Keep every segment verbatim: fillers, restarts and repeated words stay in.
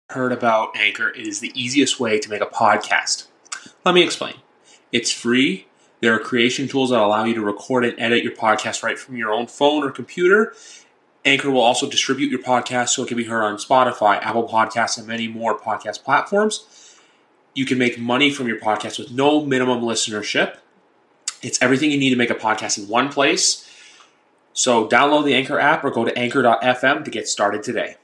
Heard about Anchor, it is the easiest way to make a podcast. Let me explain. It's free. There are creation tools that allow you to record and edit your podcast right from your own phone or computer. Anchor will also distribute your podcast so it can be heard on Spotify, Apple Podcasts, and many more podcast platforms. You can make money from your podcast with no minimum listenership. It's everything you need to make a podcast in one place. So download the Anchor app or go to anchor dot f m to get started today.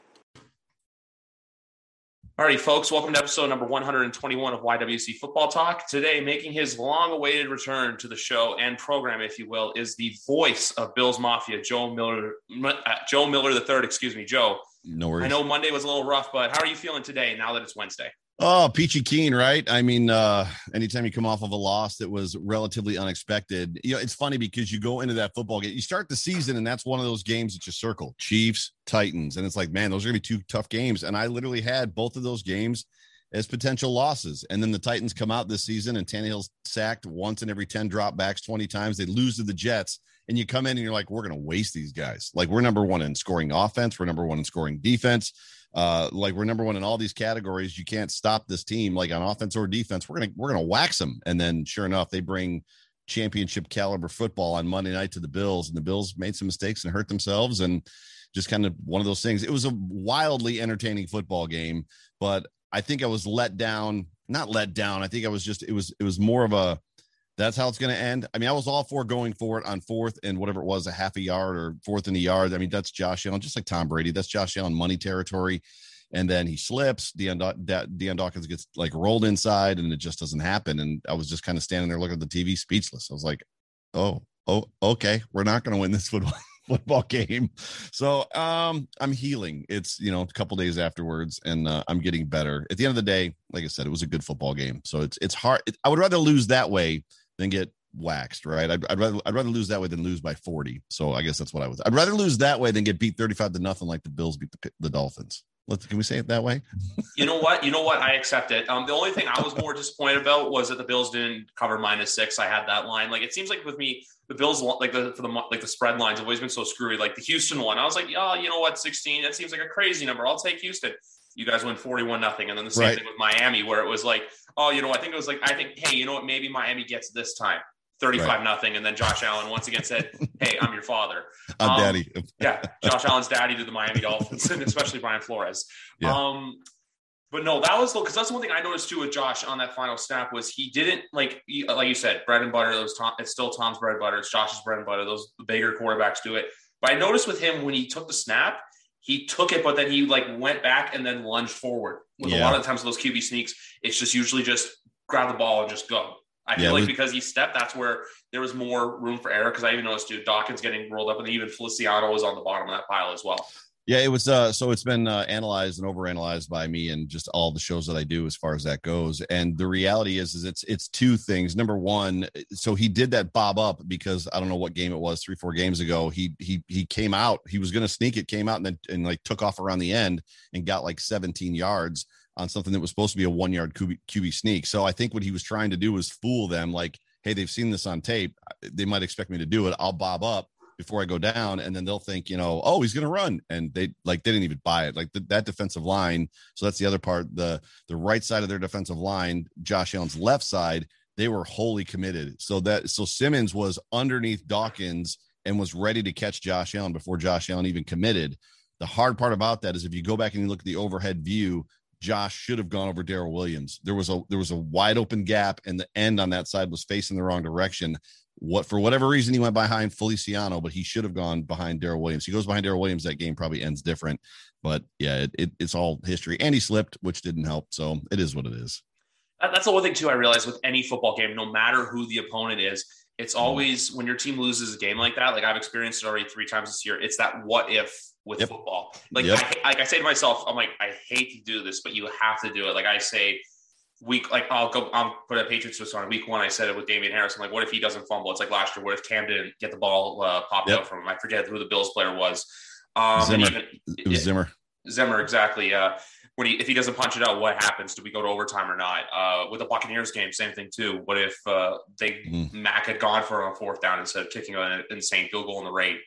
Alrighty, folks, welcome to episode number one hundred twenty-one of Y W C Football Talk. Today, making his long-awaited return to the show and program, if you will, is the voice of Bills Mafia, Joe Miller, uh, Joe Miller the third. Excuse me, Joe. No worries. I know Monday was a little rough, but how are you feeling today now that it's Wednesday? Oh, peachy keen, right? I mean, uh, anytime you come off of a loss that was relatively unexpected, you know, it's funny because you go into that football game, you start the season, and that's one of those games that you circle, Chiefs, Titans, and it's like, man, those are going to be two tough games. And I literally had both of those games as potential losses. And then the Titans come out this season, and Tannehill's sacked once in every ten dropbacks, twenty times. They lose to the Jets, and you come in and you're like, we're going to waste these guys. Like, we're number one in scoring offense. We're number one in scoring defense. Uh, like we're number one in all these categories. You can't stop this team, like on offense or defense. We're gonna we're gonna wax them. And then, sure enough, they bring championship caliber football on Monday night to the Bills, and the Bills made some mistakes and hurt themselves, and just kind of one of those things. It was a wildly entertaining football game, but I think I was let down. Not let down. I think I was just. It was it was more of a. That's how it's going to end. I mean, I was all for going for it on fourth and whatever it was, a half a yard or fourth in the yard. I mean, that's Josh Allen, just like Tom Brady. That's Josh Allen money territory. And then he slips. Deion, Deion Dawkins gets like rolled inside, and it just doesn't happen. And I was just kind of standing there looking at the T V speechless. I was like, oh, oh, okay. We're not going to win this football football game. So um, I'm healing. It's, you know, a couple days afterwards, and uh, I'm getting better. At the end of the day, like I said, it was a good football game. So it's it's hard. It, I would rather lose that way than get waxed, right? I'd, I'd rather I'd rather lose that way than lose by forty. So I guess that's what I was. I'd rather lose that way than get beat thirty-five to nothing like the Bills beat the, the Dolphins. Let's, can we say it that way? You know what? You know what? I accept it. Um, the only thing I was more disappointed about was that the Bills didn't cover minus six. I had that line. Like, it seems like with me, the Bills, like the for the like the spread lines have always been so screwy. Like the Houston one, I was like, oh, you know what? sixteen. That seems like a crazy number. I'll take Houston. You guys win forty-one nothing. And then the same Right. thing with Miami, where it was like, oh, you know, I think it was like, I think, hey, you know what? Maybe Miami gets this time. thirty-five nothing. And then Josh Allen once again said, hey, I'm your father. I'm um, daddy. yeah. Josh Allen's daddy to the Miami Dolphins, and especially Brian Flores. Yeah. Um, but no, that was, because that's one thing I noticed too with Josh on that final snap was he didn't, like, he, like you said, bread and butter, those Tom, it's still Tom's bread and butter. It's Josh's bread and butter. Those bigger quarterbacks do it. But I noticed with him, when he took the snap, he took it, but then he like went back and then lunged forward. With Yeah. a lot of times with those Q B sneaks, it's just usually just grab the ball and just go. I feel Yeah, like was, because he stepped, that's where there was more room for error. Because I even noticed, dude, Dawkins getting rolled up, and even Feliciano was on the bottom of that pile as well. yeah, it was. Uh, so it's been uh, analyzed and overanalyzed by me and just all the shows that I do as far as that goes. And the reality is, is it's it's two things. Number one, so he did that bob up because I don't know what game it was, three, four games ago. He he he came out. He was going to sneak it, came out, and then and like took off around the end and got like seventeen yards on something that was supposed to be a one yard Q B, Q B sneak. So I think what he was trying to do was fool them, like, hey, they've seen this on tape. They might expect me to do it. I'll bob up before I go down. And then they'll think, you know, oh, he's going to run. And they like, they didn't even buy it. Like the, that defensive line. So that's the other part, the, the right side of their defensive line, Josh Allen's left side, they were wholly committed. So that, so Simmons was underneath Dawkins and was ready to catch Josh Allen before Josh Allen even committed. The hard part about that is if you go back and you look at the overhead view, Josh should have gone over Darrell Williams. There was a there was a wide open gap, and the end on that side was facing the wrong direction. What for whatever reason he went behind Feliciano, but he should have gone behind Darrell Williams. He goes behind Darrell Williams, that game probably ends different. But yeah, it, it, it's all history. And he slipped, which didn't help. So it is what it is. That's the one thing too I realized with any football game, no matter who the opponent is, it's always when your team loses a game like that. Like I've experienced it already three times this year. It's that what if with Yep. football. Like Yep. I, like I say to myself, I'm like, I hate to do this, but you have to do it. Like I say, week, like I'll go, I'll put a Patriots twist on week one. I said it with Damian Harris. I'm like, what if he doesn't fumble? It's like last year. What if Cam didn't get the ball uh, popped Yep. out from him? I forget who the Bills player was. Um, Zimmer. and even, It was Zimmer. Zimmer, exactly. Uh, when he, if he doesn't punch it out, what happens? Do we go to overtime or not? Uh, with the Buccaneers game, same thing too. What if uh, they Mhm. Mac had gone for a fourth down instead of kicking an insane field goal in the rain?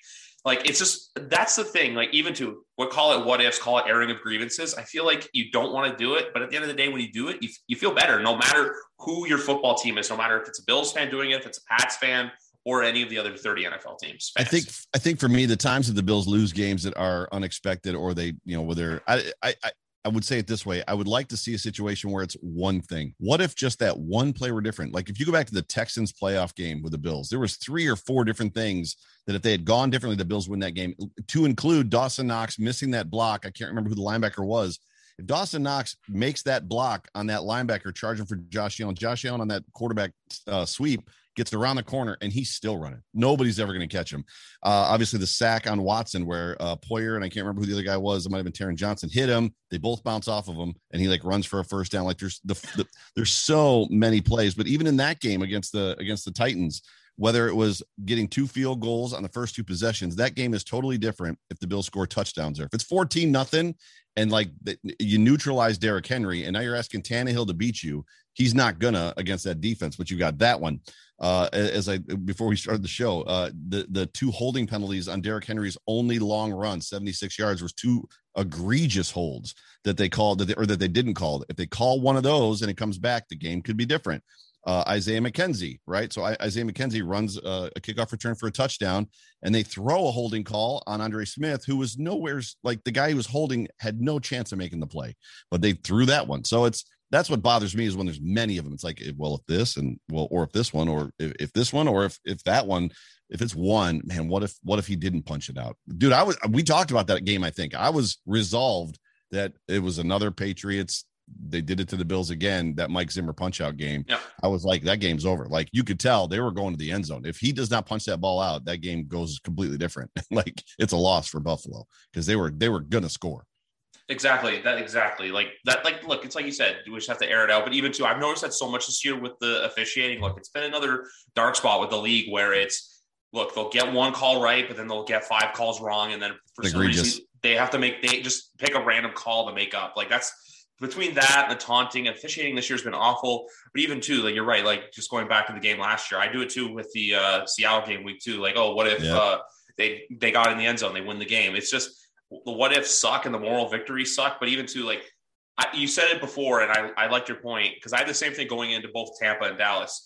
Like, it's just, that's the thing. Like, even to, we'll call it what ifs, call it airing of grievances. I feel like you don't want to do it, but at the end of the day, when you do it, you, you feel better, no matter who your football team is, no matter if it's a Bills fan doing it, if it's a Pats fan, or any of the other thirty N F L teams. Fans. I think, I think for me, the times that the Bills lose games that are unexpected, or they, you know, where they're, I, I, I I would say it this way. I would like to see a situation where it's one thing. What if just that one play were different? Like if you go back to the Texans playoff game with the Bills, there was three or four different things that if they had gone differently, the Bills win that game, to include Dawson Knox missing that block. I can't remember who the linebacker was. If Dawson Knox makes that block on that linebacker charging for Josh Allen, Josh Allen on that quarterback uh, sweep gets around the corner and he's still running. Nobody's ever going to catch him. Uh, obviously the sack on Watson where uh, Poyer, and I can't remember who the other guy was, it might've been Taron Johnson, hit him. They both bounce off of him and he like runs for a first down. Like there's the, the there's so many plays, but even in that game against the, against the Titans, whether it was getting two field goals on the first two possessions, that game is totally different if the Bills score touchdowns there. If it's fourteen nothing and like the, you neutralize Derrick Henry and now you're asking Tannehill to beat you, he's not gonna against that defense, but you got that one. Uh, as I, before we started the show, uh, the, the two holding penalties on Derrick Henry's only long run, seventy-six yards, was two egregious holds that they called that they, or that they didn't call. If they call one of those and it comes back, the game could be different. Uh, Isaiah McKenzie, right? So I, Isaiah McKenzie runs uh, a kickoff return for a touchdown, and they throw a holding call on Andre Smith, who was nowhere's like the guy he was holding had no chance of making the play, but they threw that one. So it's that's what bothers me is when there's many of them. It's like, well, if this and well, or if this one, or if, if this one, or if if that one, if it's one, man, what if what if he didn't punch it out, dude? I was we talked about that game. I think I was resolved that it was another Patriots. They did it to the Bills again, that Mike Zimmer punch out game. Yeah. I was like, that game's over. Like you could tell they were going to the end zone. If he does not punch that ball out, that game goes completely different. Like it's a loss for Buffalo because they were, they were going to score. Exactly. That exactly like that. Like, look, it's like you said, we just have to air it out. But even too, I've noticed that so much this year with the officiating. Look, it's been another dark spot with the league where it's, look, they'll get one call right, but then they'll get five calls wrong. And then for some reason they have to make, they just pick a random call to make up. Like that's, between that and the taunting, officiating this year's been awful. But even too, like you're right, like just going back to the game last year, I do it too with the uh, Seattle game week too. Like, oh, what if yeah. uh, they they got in the end zone, they win the game? It's just the what ifs suck and the moral victories suck. But even too, like I, you said it before, and I I liked your point because I had the same thing going into both Tampa and Dallas.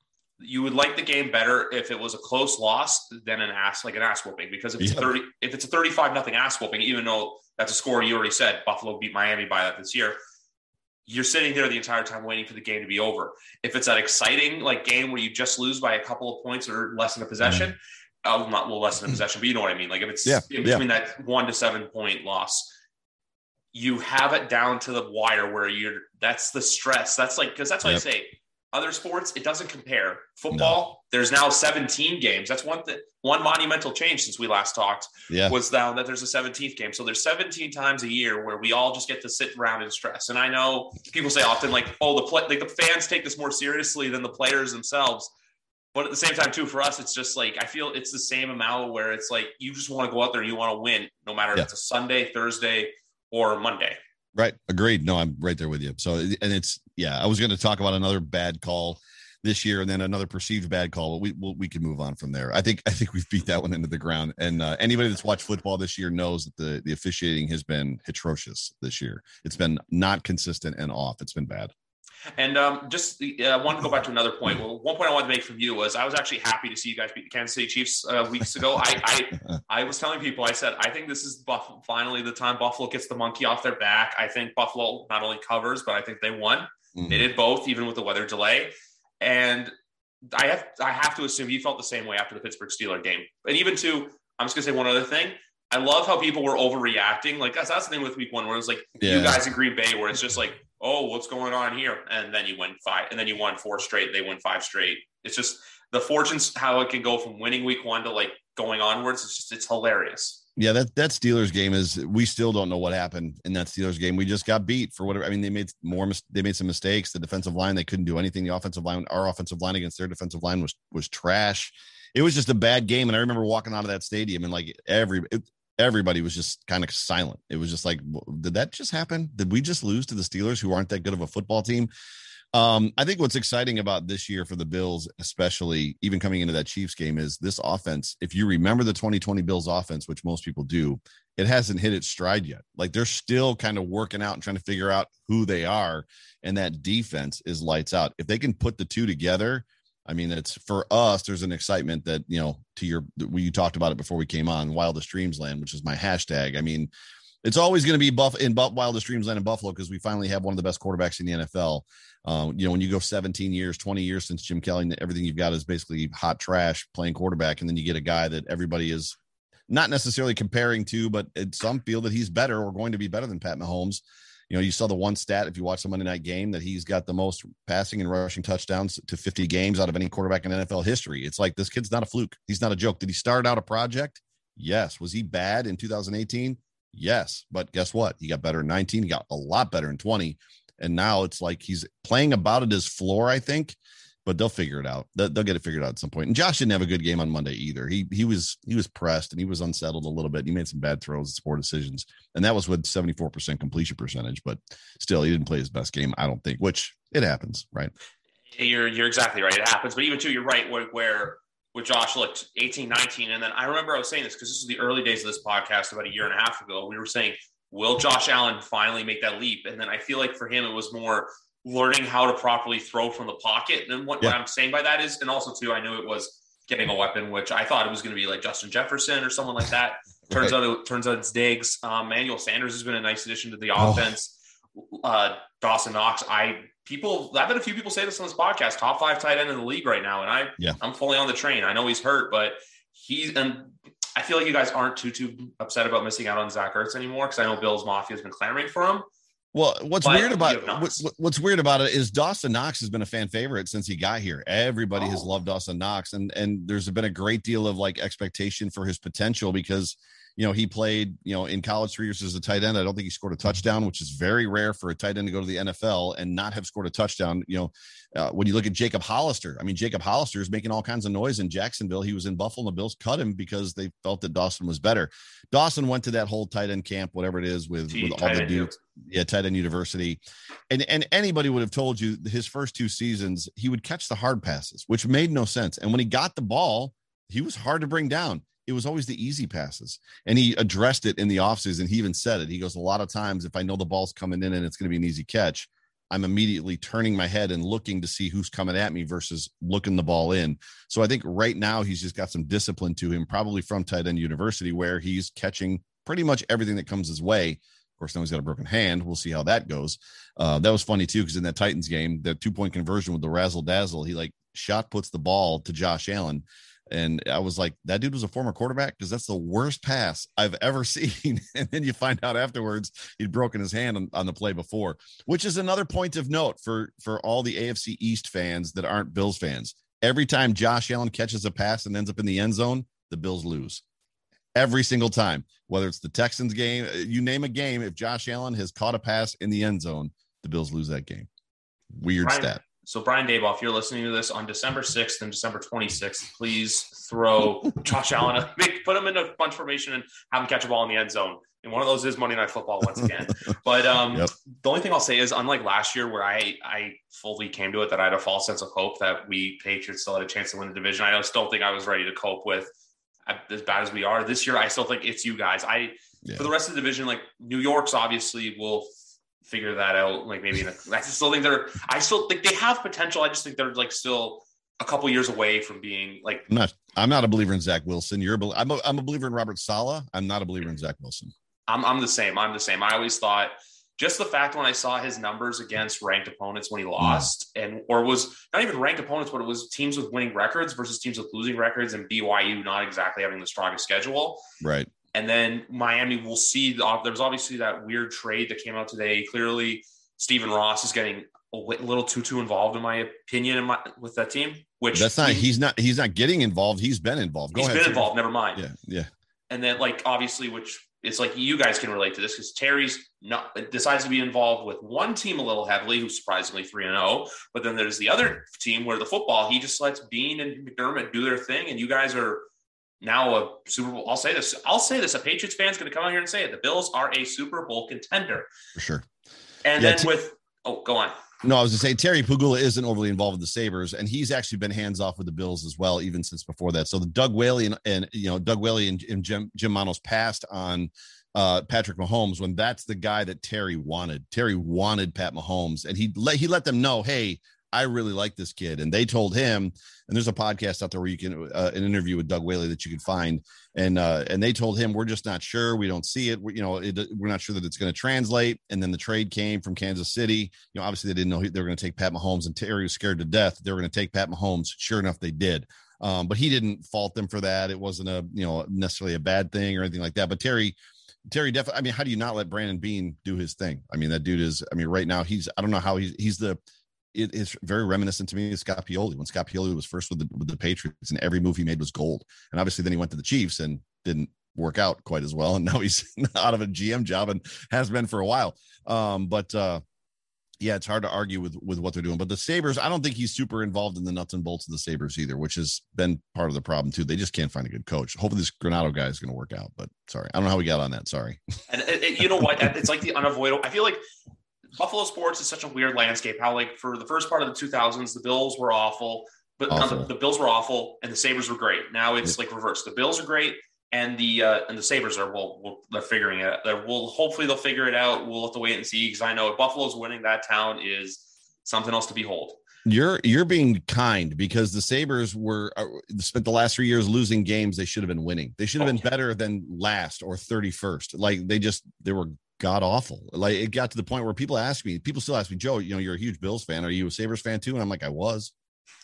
You would like the game better if it was a close loss than an ass like an ass whooping, because if it's yeah. thirty, if it's a thirty-five nothing ass whooping, even though that's a score you already said Buffalo beat Miami by that this year, you're sitting there the entire time waiting for the game to be over. If it's that exciting like game where you just lose by a couple of points or less than a possession, mm-hmm. uh, not well less than a possession, but you know what I mean. Like if it's yeah. in between yeah. that one to seven point loss, you have it down to the wire where you're. That's the stress. That's like because that's what yep. I say. Other sports, it doesn't compare. Football, no. There's now seventeen games. That's one th- one monumental change since we last talked yeah. was now that there's a seventeenth game. So there's seventeen times a year where we all just get to sit around and stress. And I know people say often like, oh, the play, like the fans take this more seriously than the players themselves. But at the same time, too, for us, it's just like I feel it's the same amount where it's like you just want to go out there and you want to win, no matter yeah. if it's a Sunday, Thursday, or Monday. Right. Agreed. No, I'm right there with you. So, and it's, yeah, I was going to talk about another bad call this year and then another perceived bad call, but we we'll, we can move on from there. I think, I think we've beat that one into the ground. And uh, anybody that's watched football this year knows that the, the officiating has been atrocious this year. It's been not consistent and off. It's been bad. And um, just uh, I wanted to go back to another point. Well, one point I wanted to make from you was I was actually happy to see you guys beat the Kansas City Chiefs uh, weeks ago. I, I I was telling people, I said, I think this is Buff- finally the time Buffalo gets the monkey off their back. I think Buffalo not only covers, but I think they won. Mm-hmm. They did both, even with the weather delay. And I have I have to assume you felt the same way after the Pittsburgh Steelers game. And even to, I'm just going to say one other thing. I love how people were overreacting. Like that's, that's the thing with week one where it was like yeah. you guys in Green Bay where it's just like, oh, what's going on here? And then you win five, and then you won four straight. They win five straight. It's just the fortunes, how it can go from winning week one to like going onwards. It's just, it's hilarious. Yeah, that, that Steelers game is, we still don't know what happened in that Steelers game. We just got beat for whatever. I mean, they made more, they made some mistakes. The defensive line, they couldn't do anything. The offensive line, our offensive line against their defensive line was, was trash. It was just a bad game. And I remember walking out of that stadium and like every, it, everybody was just kind of silent. It was just like, did that just happen? Did we just lose to the Steelers, who aren't that good of a football team? Um, I think what's exciting about this year for the Bills, especially even coming into that Chiefs game, is this offense. If you remember the twenty twenty Bills offense, which most people do, it hasn't hit its stride yet. Like they're still kind of working out and trying to figure out who they are. And that defense is lights out. If they can put the two together, I mean, it's for us, there's an excitement that, you know, to your, we talked about it before we came on, Wildest Dreams Land, which is my hashtag. I mean, it's always going to be buff in Buff Wildest Dreams Land in Buffalo because we finally have one of the best quarterbacks in the N F L. Um, you know, when you go seventeen years, twenty years since Jim Kelly, everything you've got is basically hot trash playing quarterback. And then you get a guy that everybody is not necessarily comparing to, but some feel that he's better or going to be better than Pat Mahomes. You know, you saw the one stat, if you watch the Monday night game, that he's got the most passing and rushing touchdowns to fifty games out of any quarterback in N F L history. It's like, this kid's not a fluke. He's not a joke. Did he start out a project? Yes. Was he bad in two thousand eighteen? Yes. But guess what? He got better in nineteen. He got a lot better in twenty. And now it's like he's playing about at his floor, I think, but they'll figure it out. They'll, they'll get it figured out at some point. And Josh didn't have a good game on Monday either. He he was he was pressed and he was unsettled a little bit. He made some bad throws and poor decisions. And that was with seventy-four percent completion percentage. But still, he didn't play his best game, I don't think, which it happens, right? You're you're exactly right. It happens. But even, too, you're right where, where with Josh looked eighteen, nineteen. And then I remember I was saying this because this was the early days of this podcast about a year and a half ago. We were saying, will Josh Allen finally make that leap? And then I feel like for him, it was more learning how to properly throw from the pocket. And what, yeah. what I'm saying by that is, and also too, I knew it was getting a weapon, which I thought it was going to be like Justin Jefferson or someone like that. Turns right. out, it turns out it's Diggs. Um, Manuel Sanders has been a nice addition to the oh. offense. Uh, Dawson Knox. I people, I've had a few people say this on this podcast, top five tight end in the league right now. And I, yeah. I'm fully on the train. I know he's hurt, but he's, and I feel like you guys aren't too, too upset about missing out on Zach Ertz anymore. Cause I know Bills Mafia has been clamoring for him. Well, what's but weird about what, what's weird about it is Dawson Knox has been a fan favorite since he got here. Everybody oh. has loved Dawson Knox, and and there's been a great deal of like expectation for his potential because you know he played you know in college three years as a tight end. I don't think he scored a touchdown, which is very rare for a tight end to go to the N F L and not have scored a touchdown. You know, uh, when you look at Jacob Hollister, I mean Jacob Hollister is making all kinds of noise in Jacksonville. He was in Buffalo, and the Bills cut him because they felt that Dawson was better. Dawson went to that whole tight end camp, whatever it is, with, with all the dudes. Yeah, tight end university. And and anybody would have told you his first two seasons, he would catch the hard passes, which made no sense. And when he got the ball, he was hard to bring down. It was always the easy passes. And he addressed it in the offseason. He even said it. He goes, a lot of times, if I know the ball's coming in and it's going to be an easy catch, I'm immediately turning my head and looking to see who's coming at me versus looking the ball in. So I think right now he's just got some discipline to him, probably from tight end university, where he's catching pretty much everything that comes his way. Of course, now he's got a broken hand. We'll see how that goes. Uh, that was funny, too, because in that Titans game, the two-point conversion with the razzle-dazzle, he, like, shot puts the ball to Josh Allen. And I was like, that dude was a former quarterback because that's the worst pass I've ever seen. And then you find out afterwards he'd broken his hand on, on the play before, which is another point of note for, for all the A F C East fans that aren't Bills fans. Every time Josh Allen catches a pass and ends up in the end zone, the Bills lose. Every single time, whether it's the Texans game, you name a game, if Josh Allen has caught a pass in the end zone, the Bills lose that game. Weird Brian, stat. So Brian Daboll, if you're listening to this on December sixth and December twenty-sixth, please throw Josh Allen, make, put him in a bunch formation and have him catch a ball in the end zone. And one of those is Monday Night Football once again. But um, yep. the only thing I'll say is, unlike last year where I, I fully came to it that I had a false sense of hope that we Patriots still had a chance to win the division, I still think I was ready to cope with as bad as we are this year. I still think it's you guys. I yeah. For the rest of the division, like New York's obviously will figure that out. Like maybe in a, I still think they're. I still think they have potential. I just think they're like still a couple years away from being like. I'm not. I'm not a believer in Zach Wilson. You're. A, I'm. A, I'm a believer in Robert Saleh. I'm not a believer in Zach Wilson. I'm. I'm the same. I'm the same. I always thought. Just the fact when I saw his numbers against ranked opponents when he lost mm. and or was not even ranked opponents, but it was teams with winning records versus teams with losing records, and B Y U not exactly having the strongest schedule. Right. And then Miami, we'll see. There's obviously that weird trade that came out today. Clearly, Stephen Ross is getting a little too too involved, in my opinion, in my, with that team. Which that's not. He, he's not. He's not getting involved. He's been involved. Go he's ahead, been Terry. involved. Never mind. Yeah. Yeah. And then, like, obviously, which it's like you guys can relate to this because Terry's not decides to be involved with one team a little heavily, who's surprisingly three and zero. But then there's the other team where the football he just lets Bean and McDermott do their thing, and you guys are. Now a Super Bowl. I'll say this. I'll say this. A Patriots fan's going to come out here and say it. The Bills are a Super Bowl contender for sure. And yeah, then t- with oh, go on. No, I was going to say Terry Pegula isn't overly involved with the Sabres, and he's actually been hands off with the Bills as well, even since before that. So the Doug Whaley and, and you know Doug Whaley and, and Jim, Jim Manos passed on uh, Patrick Mahomes when that's the guy that Terry wanted. Terry wanted Pat Mahomes, and he let he let them know, hey, I really like this kid, and they told him. And there's a podcast out there where you can uh, an interview with Doug Whaley that you can find, and uh, and they told him, we're just not sure, we don't see it, we, you know, it, we're not sure that it's going to translate. And then the trade came from Kansas City. You know, obviously they didn't know they were going to take Pat Mahomes, and Terry was scared to death they were going to take Pat Mahomes. Sure enough, they did. Um, but he didn't fault them for that. It wasn't a you know necessarily a bad thing or anything like that. But Terry. Terry definitely. I mean, how do you not let Brandon Beane do his thing? I mean, that dude is. I mean, right now he's. I don't know how he's. He's the. It is very reminiscent to me of Scott Pioli when Scott Pioli was first with the with the Patriots, and every move he made was gold. And obviously, then he went to the Chiefs and didn't work out quite as well. And now he's out of a G M job and has been for a while. Um, but uh, yeah, it's hard to argue with with what they're doing. But the Sabres, I don't think he's super involved in the nuts and bolts of the Sabres either, which has been part of the problem too. They just can't find a good coach. Hopefully, this Granato guy is going to work out. But sorry, I don't know how we got on that. Sorry. And it, it, you know what? It's like the unavoidable. I feel like Buffalo sports is such a weird landscape. How like for the first part of the two thousands, the Bills were awful, but awful. No, the, the Bills were awful and the Sabres were great. Now it's yeah. like reverse. The Bills are great and the uh, and the Sabres are well, well they're figuring it out. They're, we'll hopefully they'll figure it out. We'll have to wait and see because I know if Buffalo's winning, that town is something else to behold. You're you're being kind because the Sabres were uh, spent the last three years losing games they should have been winning. They should have oh, been yeah. better than last or thirty-first. Like they just they were god awful. Like it got to the point where people ask me, people still ask me, Joe, you know, you're a huge Bills fan. Are you a Sabres fan too? And I'm like, I was.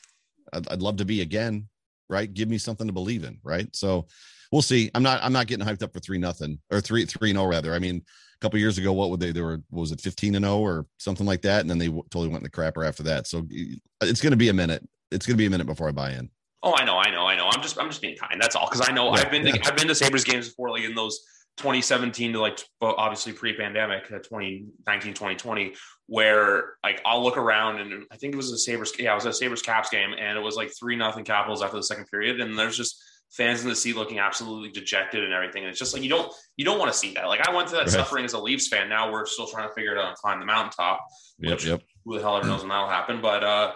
I'd, I'd love to be again, right? Give me something to believe in, right? So we'll see. I'm not I'm not getting hyped up for three nothing or three three and oh rather. I mean, a couple of years ago, what would they? They were what was it fifteen and oh or something like that, and then they w- totally went in the crapper after that. So it's going to be a minute. It's going to be a minute before I buy in. Oh, I know, I know, I know. I'm just I'm just being kind. That's all because I know yeah, I've been to, yeah. I've been to Sabres games before, like in those twenty seventeen to like obviously pre-pandemic, uh, twenty nineteen, twenty twenty, where like I'll look around and I think it was a Sabres. Yeah, it was a Sabres Caps game, and it was like three nothing Capitals after the second period, and there's just fans in the seat looking absolutely dejected and everything. And it's just like, you don't, you don't want to see that. Like I went to that right. suffering as a Leafs fan. Now we're still trying to figure it out and climb the mountaintop. Yep. Which, yep. Who the hell ever knows when that'll happen. But, uh,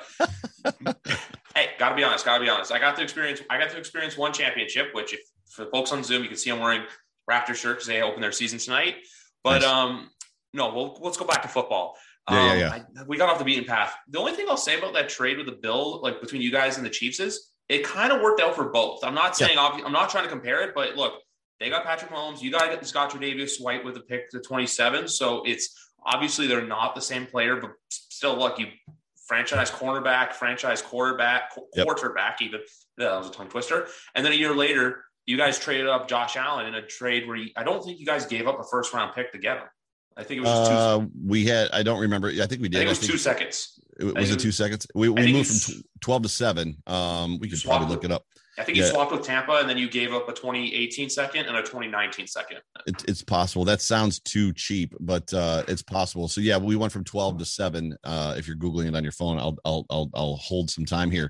hey, gotta be honest, gotta be honest. I got to experience, I got to experience one championship, which if for folks on Zoom, you can see I'm wearing Raptor shirt because they open their season tonight. But, nice. um, no, well, let's go back to football. Yeah, um, yeah, yeah. I, we got off the beaten path. The only thing I'll say about that trade with the Bill, like between you guys and the Chiefs is, it kind of worked out for both. I'm not saying, yeah. I'm not trying to compare it, but look, they got Patrick Mahomes. You got Scott Tre'Davious White with the pick to twenty-seven. So it's obviously they're not the same player, but still, look, you franchise cornerback, franchise quarterback, yep. quarterback, even that was a tongue twister. And then a year later, you guys traded up Josh Allen in a trade where you, I don't think you guys gave up a first round pick to get him. I think it was just two. Uh, we had, I don't remember. I think we did. I think it was I think two seconds. It, was it two seconds? We, we moved from twelve to seven. Um, we could probably look it up. I think you yeah. swapped with Tampa and then you gave up a twenty eighteen second and a twenty nineteen second. It, it's possible. That sounds too cheap, but uh, it's possible. So yeah, we went from twelve to seven. Uh, if you're Googling it on your phone, I'll, I'll, I'll, I'll hold some time here.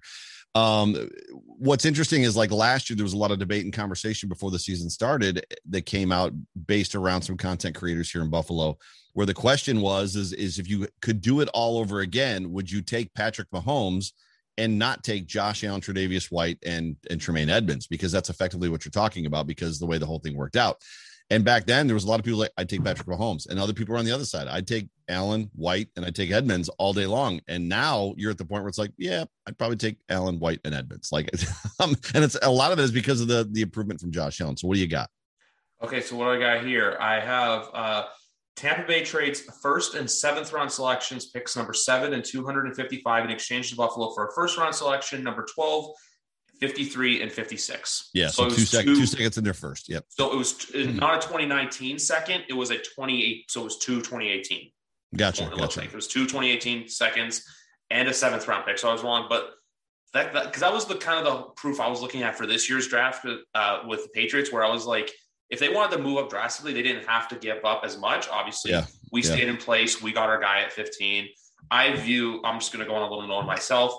Um, what's interesting is like last year, there was a lot of debate and conversation before the season started that came out based around some content creators here in Buffalo, where the question was, is, is if you could do it all over again, would you take Patrick Mahomes and not take Josh Allen, Tre'Davious White, and, and Tremaine Edmonds? Because that's effectively what you're talking about, because the way the whole thing worked out. And back then there was a lot of people like, I'd take Patrick Mahomes, and other people were on the other side. I'd take Allen, White, and I'd take Edmonds all day long. And now you're at the point where it's like, yeah, I'd probably take Allen, White, and Edmonds. Like, um, and it's a lot of it is because of the, the improvement from Josh Allen. So what do you got? Okay. So what do I got here? I have, uh, Tampa Bay trades first and seventh round selections, picks number seven and two hundred fifty-five in exchange to Buffalo for a first round selection, number twelve, fifty-three, and fifty-six. Yeah, so, so two, sec- two, two seconds in there first. Yep. So it was t- not a twenty nineteen second, it was a twenty-eight. So it was two twenty eighteen. Gotcha. It, gotcha. Like. It was two twenty eighteen seconds and a seventh round pick. So I was wrong, but that because that, that was the kind of the proof I was looking at for this year's draft uh, with the Patriots, where I was like, if they wanted to move up drastically, they didn't have to give up as much. Obviously, yeah. we yeah. stayed in place. We got our guy at fifteen. I view, I'm just going to go on a little note on myself.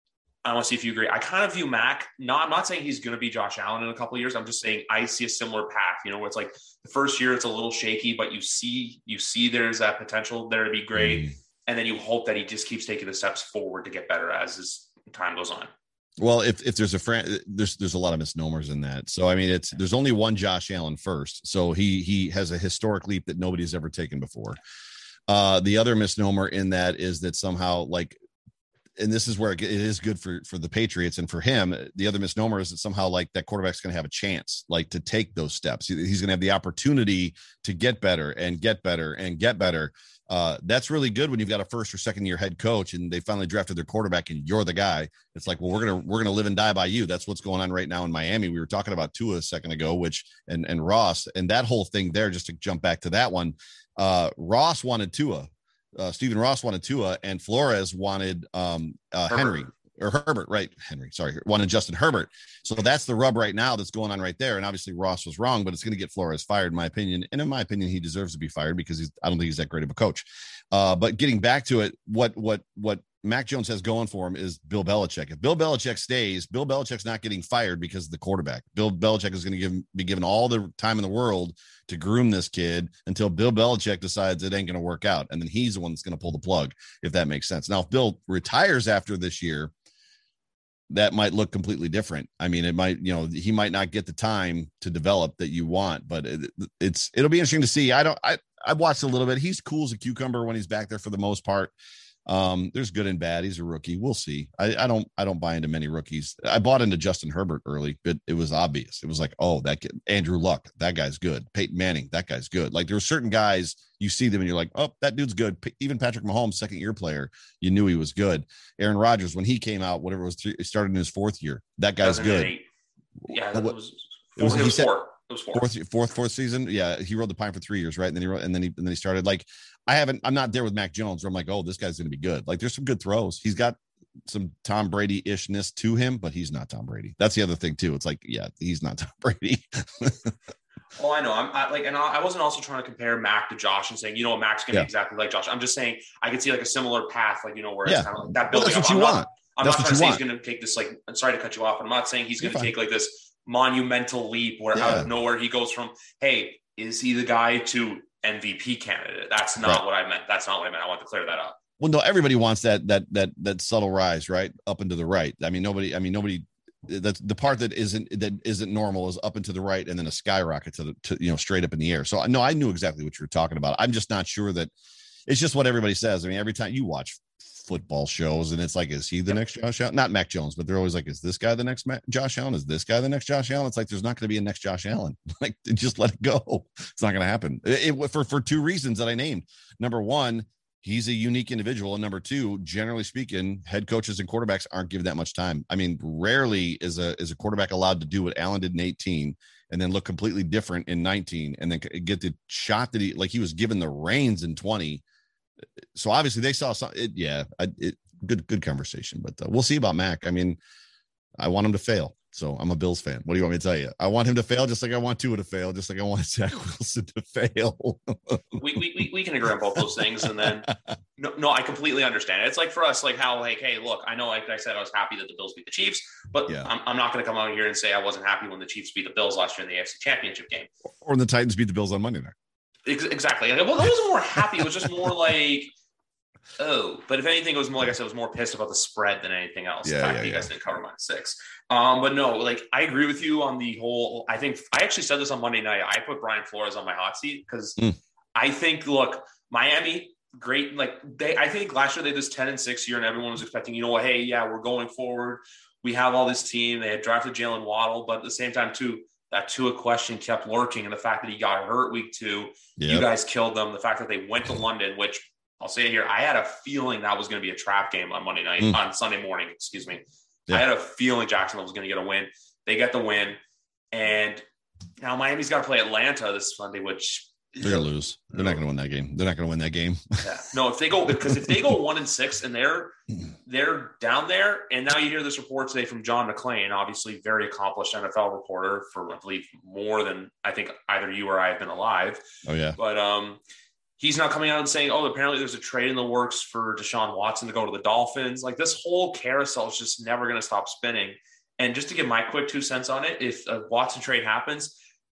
I want to see if you agree. I kind of view Mac, not, I'm not saying he's going to be Josh Allen in a couple of years. I'm just saying I see a similar path, you know, where it's like the first year it's a little shaky, but you see, you see there's that potential there to be great. Mm. and then you hope that he just keeps taking the steps forward to get better as his time goes on. Well, if, if there's a friend, there's there's a lot of misnomers in that. So I mean, it's there's only one Josh Allen first, so he he has a historic leap that nobody's ever taken before. Uh, the other misnomer in that is that somehow, like, and this is where it is good for for the Patriots and for him. The other misnomer is that somehow, like, that quarterback's going to have a chance, like, to take those steps. He's going to have the opportunity to get better and get better and get better. Uh, that's really good when you've got a first or second year head coach and they finally drafted their quarterback and you're the guy. It's like, well, we're going to, we're going to live and die by you. That's what's going on right now in Miami. We were talking about Tua a second ago, which, and, and Ross and that whole thing there, just to jump back to that one, uh, Ross wanted Tua, uh, Stephen Ross wanted Tua and Flores wanted, um, uh, Henry. Or Herbert, right? Henry, sorry, wanted Justin Herbert. So that's the rub right now that's going on right there. And obviously Ross was wrong, but it's going to get Flores fired, in my opinion. And in my opinion, he deserves to be fired because he's, I don't think he's that great of a coach. Uh, but getting back to it, what what what Mac Jones has going for him is Bill Belichick. If Bill Belichick stays, Bill Belichick's not getting fired because of the quarterback. Bill Belichick is going to give be given all the time in the world to groom this kid until Bill Belichick decides it ain't going to work out. And then he's the one that's going to pull the plug, if that makes sense. Now, if Bill retires after this year, that might look completely different. I mean, it might, you know, he might not get the time to develop that you want, but it, it's, it'll be interesting to see. I don't, I, I've watched a little bit. He's cool as a cucumber when he's back there for the most part. Um, there's good and bad. He's a rookie. We'll see. I, I don't, I don't buy into many rookies. I bought into Justin Herbert early, but it was obvious. It was like, oh, that kid, Andrew Luck, that guy's good. Peyton Manning, that guy's good. Like there were certain guys you see them and you're like, oh, that dude's good. Even Patrick Mahomes, second year player, you knew he was good. Aaron Rodgers, when he came out, whatever it was, three, started in his fourth year. That guy's good. Yeah, that was, it was, it he was said, four. It was four. Fourth, fourth, fourth season. Yeah, he rode the pine for three years, right? And then he wrote, and then he and then he started. Like, I haven't. I'm not there with Mac Jones, where I'm like, oh, this guy's going to be good. Like, there's some good throws. He's got some Tom Brady-ishness to him, but he's not Tom Brady. That's the other thing too. It's like, yeah, he's not Tom Brady. Oh, I know. I'm I, like, and I, I wasn't also trying to compare Mac to Josh and saying, you know what, Mac's going to yeah. be exactly like Josh. I'm just saying I could see like a similar path, like, you know, where yeah. it's kind of like that Well, building. that's what I'm you not, want. I'm that's not what trying to say want. he's going to take this, like, I'm sorry to cut you off, but I'm not saying he's going to take like this monumental leap where yeah. out of nowhere he goes from, hey, is he the guy, to M V P candidate? That's not right. what I meant. That's not what I meant. I want to clear that up. Well, no, everybody wants that that that that subtle rise, right, up and to the right. I mean, nobody. I mean, nobody. That's the part that isn't that isn't normal is up and to the right, and then a skyrocket to the to, you know, straight up in the air. So no, I knew exactly what you were talking about. I'm just not sure that it's just what everybody says. I mean, every time you watch football shows and it's like, is he the yep. next Josh Allen? Not Mac Jones, but they're always like, is this guy the next Mac- Josh Allen? Is this guy the next Josh Allen? It's like, there's not going to be a next Josh Allen. Like, just let it go. It's not going to happen it, it, for, for two reasons that I named. Number one, he's a unique individual. And number two, generally speaking, head coaches and quarterbacks aren't given that much time. I mean, rarely is a, is a quarterback allowed to do what Allen did in eighteen and then look completely different in nineteen and then get the shot that he, like he was given the reins in twenty. So obviously they saw something. It, yeah, I, it, good, good conversation, but uh, we'll see about Mac. I mean, I want him to fail. So I'm a Bills fan. What do you want me to tell you? I want him to fail, just like I want Tua to fail, just like I want Zach Wilson to fail. we, we we can agree on both those things, and then no, no, I completely understand. It's like for us, like how, like, hey, look, I know, like I said, I was happy that the Bills beat the Chiefs, but yeah. I'm, I'm not going to come out here and say I wasn't happy when the Chiefs beat the Bills last year in the A F C Championship game, or when the Titans beat the Bills on Monday night. Exactly. Well, I wasn't more happy. It was just more like, oh, but if anything, it was more, like I said, I was more pissed about the spread than anything else. Yeah, the fact yeah, that you yeah. guys didn't cover minus six. Um, but no, like, I agree with you on the whole. I think I actually said this on Monday night. I put Brian Flores on my hot seat because mm. I think, look, Miami, great. Like they, I think last year they did this ten and six year, and everyone was expecting, you know what? Hey, yeah, we're going forward. We have all this team. They had drafted Jalen Waddle, but at the same time, too, that Tua question kept lurking, and the fact that he got hurt week two, yep. you guys killed them. The fact that they went to London, which I'll say it here, I had a feeling that was going to be a trap game on Monday night, mm. on Sunday morning, excuse me. Yeah. I had a feeling Jacksonville was going to get a win. They get the win, and now Miami's got to play Atlanta this Sunday, which they're going to lose. They're not going to win that game. They're not going to win that game. Yeah. No, if they go, because if they go one and six and they're they're down there, and now you hear this report today from John McClain, obviously very accomplished N F L reporter for, I believe, more than I think either you or I have been alive. Oh yeah. But um, he's not coming out and saying, "Oh, apparently there's a trade in the works for Deshaun Watson to go to the Dolphins." Like, this whole carousel is just never going to stop spinning. And just to give my quick two cents on it, if a Watson trade happens,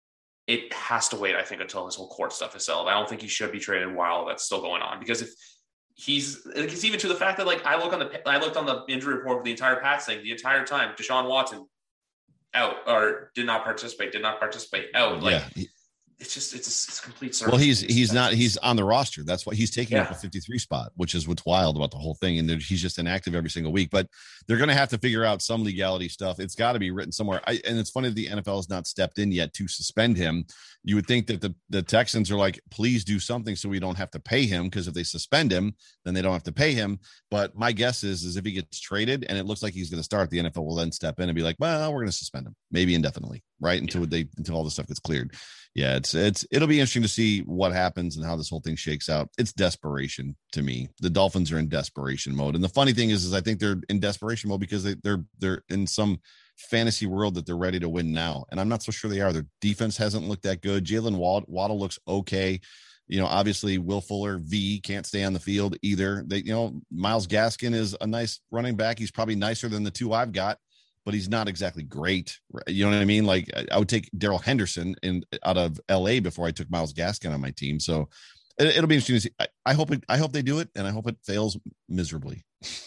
it has to wait, I think, until this whole court stuff is settled. I don't think he should be traded while that's still going on. Because if he's it's even to the fact that like I look on the I looked on the injury report for the entire Pats thing the entire time. Deshaun Watson out or did not participate, did not participate out. Like yeah. He, it's just it's a, it's a complete circus. well, he's he's not he's on the roster. That's why he's taking yeah. up a fifty-three spot, which is what's wild about the whole thing. And he's just inactive every single week. But they're going to have to figure out some legality stuff. It's got to be written somewhere. I, and it's funny that the N F L has not stepped in yet to suspend him. You would think that the, the Texans are like, please do something so we don't have to pay him, because if they suspend him, then they don't have to pay him. But my guess is, is if he gets traded and it looks like he's going to start, the N F L will then step in and be like, well, we're going to suspend him, maybe indefinitely, right? Until yeah. they until all this stuff gets cleared. Yeah, it's it's it'll be interesting to see what happens and how this whole thing shakes out. It's desperation to me. The Dolphins are in desperation mode. And the funny thing is, is I think they're in desperation mode because they, they're they're in some fantasy world that they're ready to win now. And I'm not so sure they are. Their defense hasn't looked that good. Jalen Waddle looks okay. You know, obviously Will Fuller V can't stay on the field either. They, you know, Myles Gaskin is a nice running back. He's probably nicer than the two I've got, but he's not exactly great. You know what I mean? Like I would take Darrell Henderson in out of L A before I took Myles Gaskin on my team. So it, it'll be interesting to see. I, I hope it, I hope they do it, and I hope it fails miserably.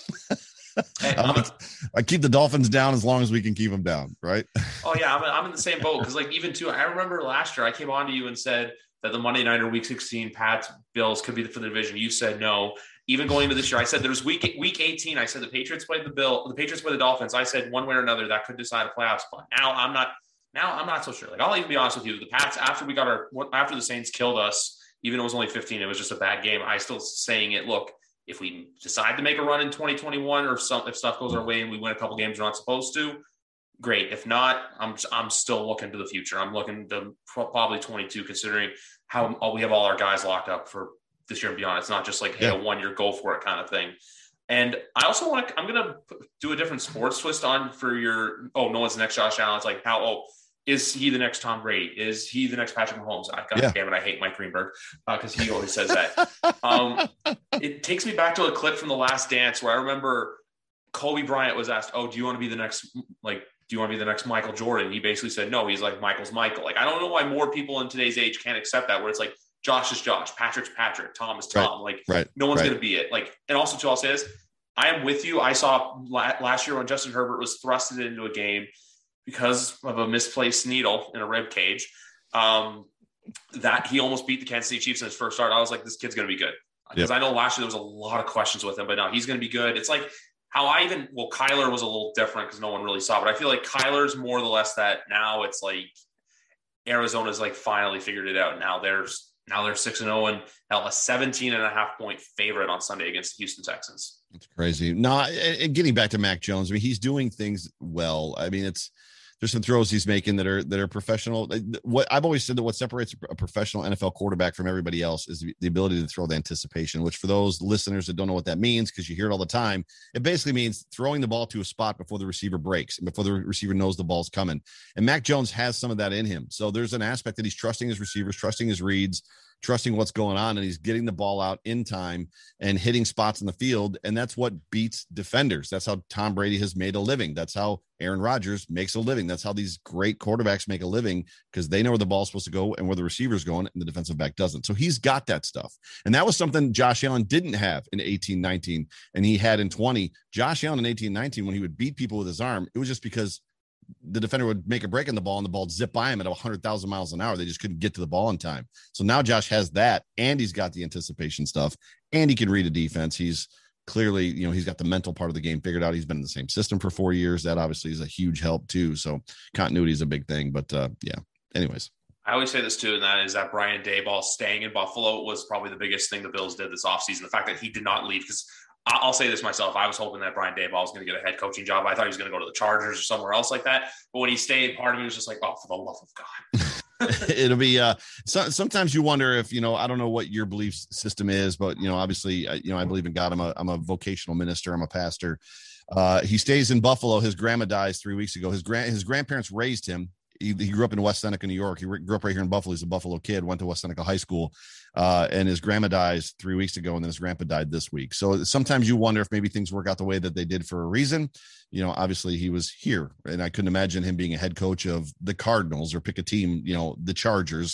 Hey, I, I keep the Dolphins down as long as we can keep them down, right? Oh yeah, I'm, I'm in the same boat because like even too, I remember last year I came on to you and said that the Monday night or Week sixteen Pats Bills could be for the division. You said no. Even going into this year, I said there was week week eighteen. I said the Patriots played the Bill, the Patriots played the Dolphins. I said one way or another that could decide a playoff spot. Now I'm not. Now I'm not so sure. Like I'll even be honest with you, the Pats after we got our after the Saints killed us, even though it was only fifteen, it was just a bad game. I still saying it. Look, if we decide to make a run in twenty twenty-one, or if, some, if stuff goes our way and we win a couple games we're not supposed to, great. If not, I'm I'm still looking to the future. I'm looking to probably twenty-two, considering how all, we have all our guys locked up for this year and beyond. It's not just like, hey, yeah. a one year go for it kind of thing. And I also want to, I'm going to do a different sports twist on for your, oh, no one's the next Josh Allen. It's like, how, oh, is he the next Tom Brady? Is he the next Patrick Mahomes? I God yeah. damn it, I hate Mike Greenberg because uh, he always says that. um, it takes me back to a clip from The Last Dance where I remember Kobe Bryant was asked, oh, do you want to be the next, like, do you want to be the next Michael Jordan? He basically said, no, he's like, Michael's Michael. Like, I don't know why more people in today's age can't accept that, where it's like, Josh is Josh, Patrick's Patrick, Tom is Tom. Right, like, right, no one's right. going to be it. Like, and also, too, I'll say this. I am with you. I saw last year when Justin Herbert was thrusted into a game because of a misplaced needle in a rib cage, um, that he almost beat the Kansas City Chiefs in his first start. I was like, this kid's going to be good. Because yep. I know last year there was a lot of questions with him, but no, he's going to be good. It's like how I even, well, Kyler was a little different because no one really saw, but I feel like Kyler's more or less that now it's like Arizona's like finally figured it out. Now there's, Now they're six and oh and hell, a seventeen and a half point favorite on Sunday against the Houston Texans. It's crazy. No, and getting back to Mac Jones, I mean, he's doing things well. I mean, it's there's some throws he's making that are that are professional. What I've always said that what separates a professional N F L quarterback from everybody else is the ability to throw the anticipation, which for those listeners that don't know what that means, because you hear it all the time, it basically means throwing the ball to a spot before the receiver breaks and before the receiver knows the ball's coming. And Mac Jones has some of that in him. So there's an aspect that he's trusting his receivers, trusting his reads, trusting what's going on, and he's getting the ball out in time and hitting spots in the field. And that's what beats defenders. That's how Tom Brady has made a living. That's how Aaron Rodgers makes a living. That's how these great quarterbacks make a living, because they know where the ball's supposed to go and where the receiver's going, and the defensive back doesn't. So he's got that stuff. And that was something Josh Allen didn't have in eighteen nineteen, and he had in twenty. Josh Allen in eighteen nineteen, when he would beat people with his arm, it was just because the defender would make a break on the ball and the ball would zip by him at one hundred thousand miles an hour. They just couldn't get to the ball in time. So now Josh has that, and he's got the anticipation stuff, and he can read a defense. He's clearly, you know, he's got the mental part of the game figured out. He's been in the same system for four years. That obviously is a huge help too. So continuity is a big thing, but uh, yeah, anyways. I always say this too, and that is that Brian Daboll staying in Buffalo was probably the biggest thing the Bills did this offseason. The fact that he did not leave, because I'll say this myself. I was hoping that Brian Daboll was going to get a head coaching job. I thought he was going to go to the Chargers or somewhere else like that. But when he stayed, part of me was just like, oh, for the love of God. It'll be uh, so, sometimes you wonder if, you know, I don't know what your belief system is, but, you know, obviously, you know, I believe in God. I'm a, I'm a vocational minister. I'm a pastor. Uh, he stays in Buffalo. His grandma dies three weeks ago. His grand, his grandparents raised him. He, he grew up in West Seneca, New York. He re- grew up right here in Buffalo. He's a Buffalo kid, went to West Seneca High School. Uh, and his grandma dies three weeks ago, and then his grandpa died this week. So sometimes you wonder if maybe things work out the way that they did for a reason. You know, obviously he was here, and I couldn't imagine him being a head coach of the Cardinals or pick a team, you know, the Chargers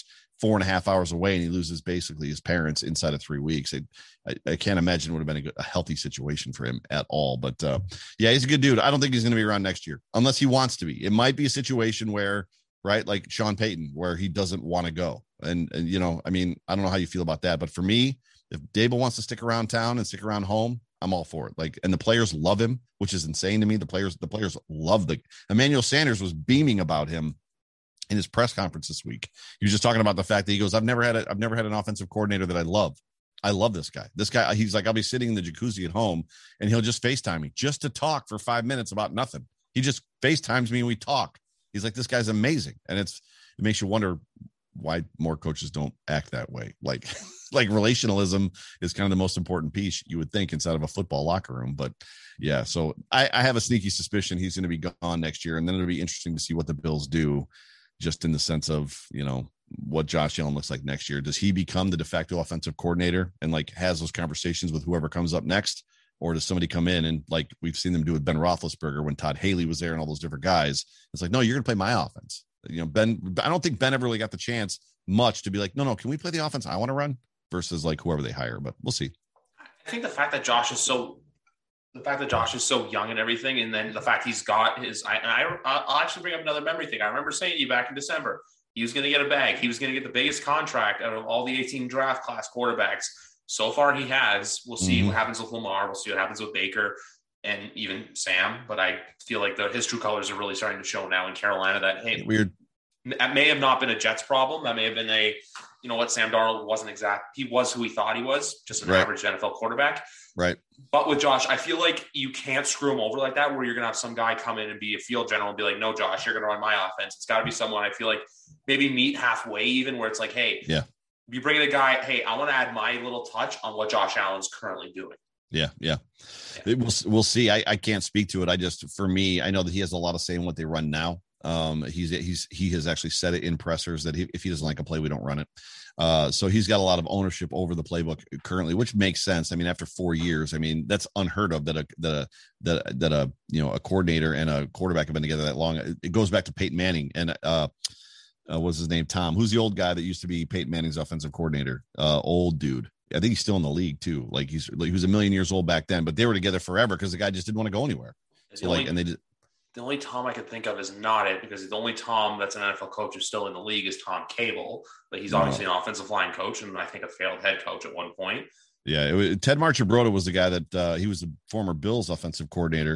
four and a half hours away and he loses basically his parents inside of three weeks. I, I, I can't imagine it would have been a, good, a healthy situation for him at all. But uh, yeah, he's a good dude. I don't think he's going to be around next year unless he wants to be. It might be a situation where, right, like Sean Payton, where he doesn't want to go. And, and, you know, I mean, I don't know how you feel about that. But for me, if Dable wants to stick around town and stick around home, I'm all for it. Like, and the players love him, which is insane to me. The players, the players love the Emmanuel Sanders was beaming about him in his press conference this week. He was just talking about the fact that he goes, I've never had a, I've never had an offensive coordinator that I love. I love this guy. This guy, he's like, I'll be sitting in the jacuzzi at home and he'll just FaceTime me just to talk for five minutes about nothing. He just FaceTimes me and we talk. He's like, this guy's amazing. And it's, it makes you wonder why more coaches don't act that way. Like, like relationalism is kind of the most important piece you would think inside of a football locker room. But yeah, so I, I have a sneaky suspicion he's going to be gone next year. And then it'll be interesting to see what the Bills do, just in the sense of, you know, what Josh Allen looks like next year. Does he become the de facto offensive coordinator and like has those conversations with whoever comes up next? Or does somebody come in and like we've seen them do with Ben Roethlisberger when Todd Haley was there and all those different guys? It's like, no, you're going to play my offense. You know, Ben, I don't think Ben ever really got the chance much to be like, no, no, can we play the offense I want to run versus like whoever they hire, but we'll see. I think the fact that Josh is so, the fact that Josh is so young and everything, and then the fact he's got his, I, I, I'll actually bring up another memory thing. I remember saying to you back in December, he was going to get a bag. He was going to get the biggest contract out of all the eighteen draft class quarterbacks. So far he has. We'll see mm-hmm. what happens with Lamar. We'll see what happens with Baker and even Sam. But I feel like the, his true colors are really starting to show now in Carolina that, hey, weird. That may have not been a Jets problem. That may have been a, you know what, Sam Darnold wasn't exact. He was who he thought he was, just an right. average N F L quarterback. Right. But with Josh, I feel like you can't screw him over like that, where you're going to have some guy come in and be a field general and be like, no, Josh, you're going to run my offense. It's got to be someone I feel like maybe meet halfway even, where it's like, hey, yeah, you bring in a guy, hey, I want to add my little touch on what Josh Allen's currently doing. Yeah, yeah. yeah. It, we'll, we'll see. I, I can't speak to it. I just, for me, I know that he has a lot of say in what they run now. Um, he's, he's, he has actually said it in pressers that he, if he doesn't like a play, we don't run it. Uh, so he's got a lot of ownership over the playbook currently, which makes sense. I mean, after four years, I mean, that's unheard of that a, that a, that, that a, you know, a coordinator and a quarterback have been together that long. It goes back to Peyton Manning and, uh, uh what's his name? Tom, who's the old guy that used to be Peyton Manning's offensive coordinator? Uh, old dude. I think he's still in the league too. Like he's, like he was a million years old back then, but they were together forever because the guy just didn't want to go anywhere. So like, and they just, the only Tom I could think of is not it, because the only Tom that's an N F L coach who's still in the league is Tom Cable, but he's obviously an offensive line coach and I think a failed head coach at one point. Yeah, it was, Ted Marchibroda was the guy that uh, he was the former Bills offensive coordinator,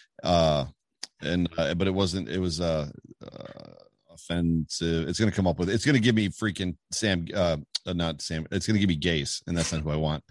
uh, and uh, but it wasn't. It was uh, uh, offensive. It's going to come up with. It's going to give me freaking Sam. Uh, not Sam. It's going to give me Gase, and that's not who I want.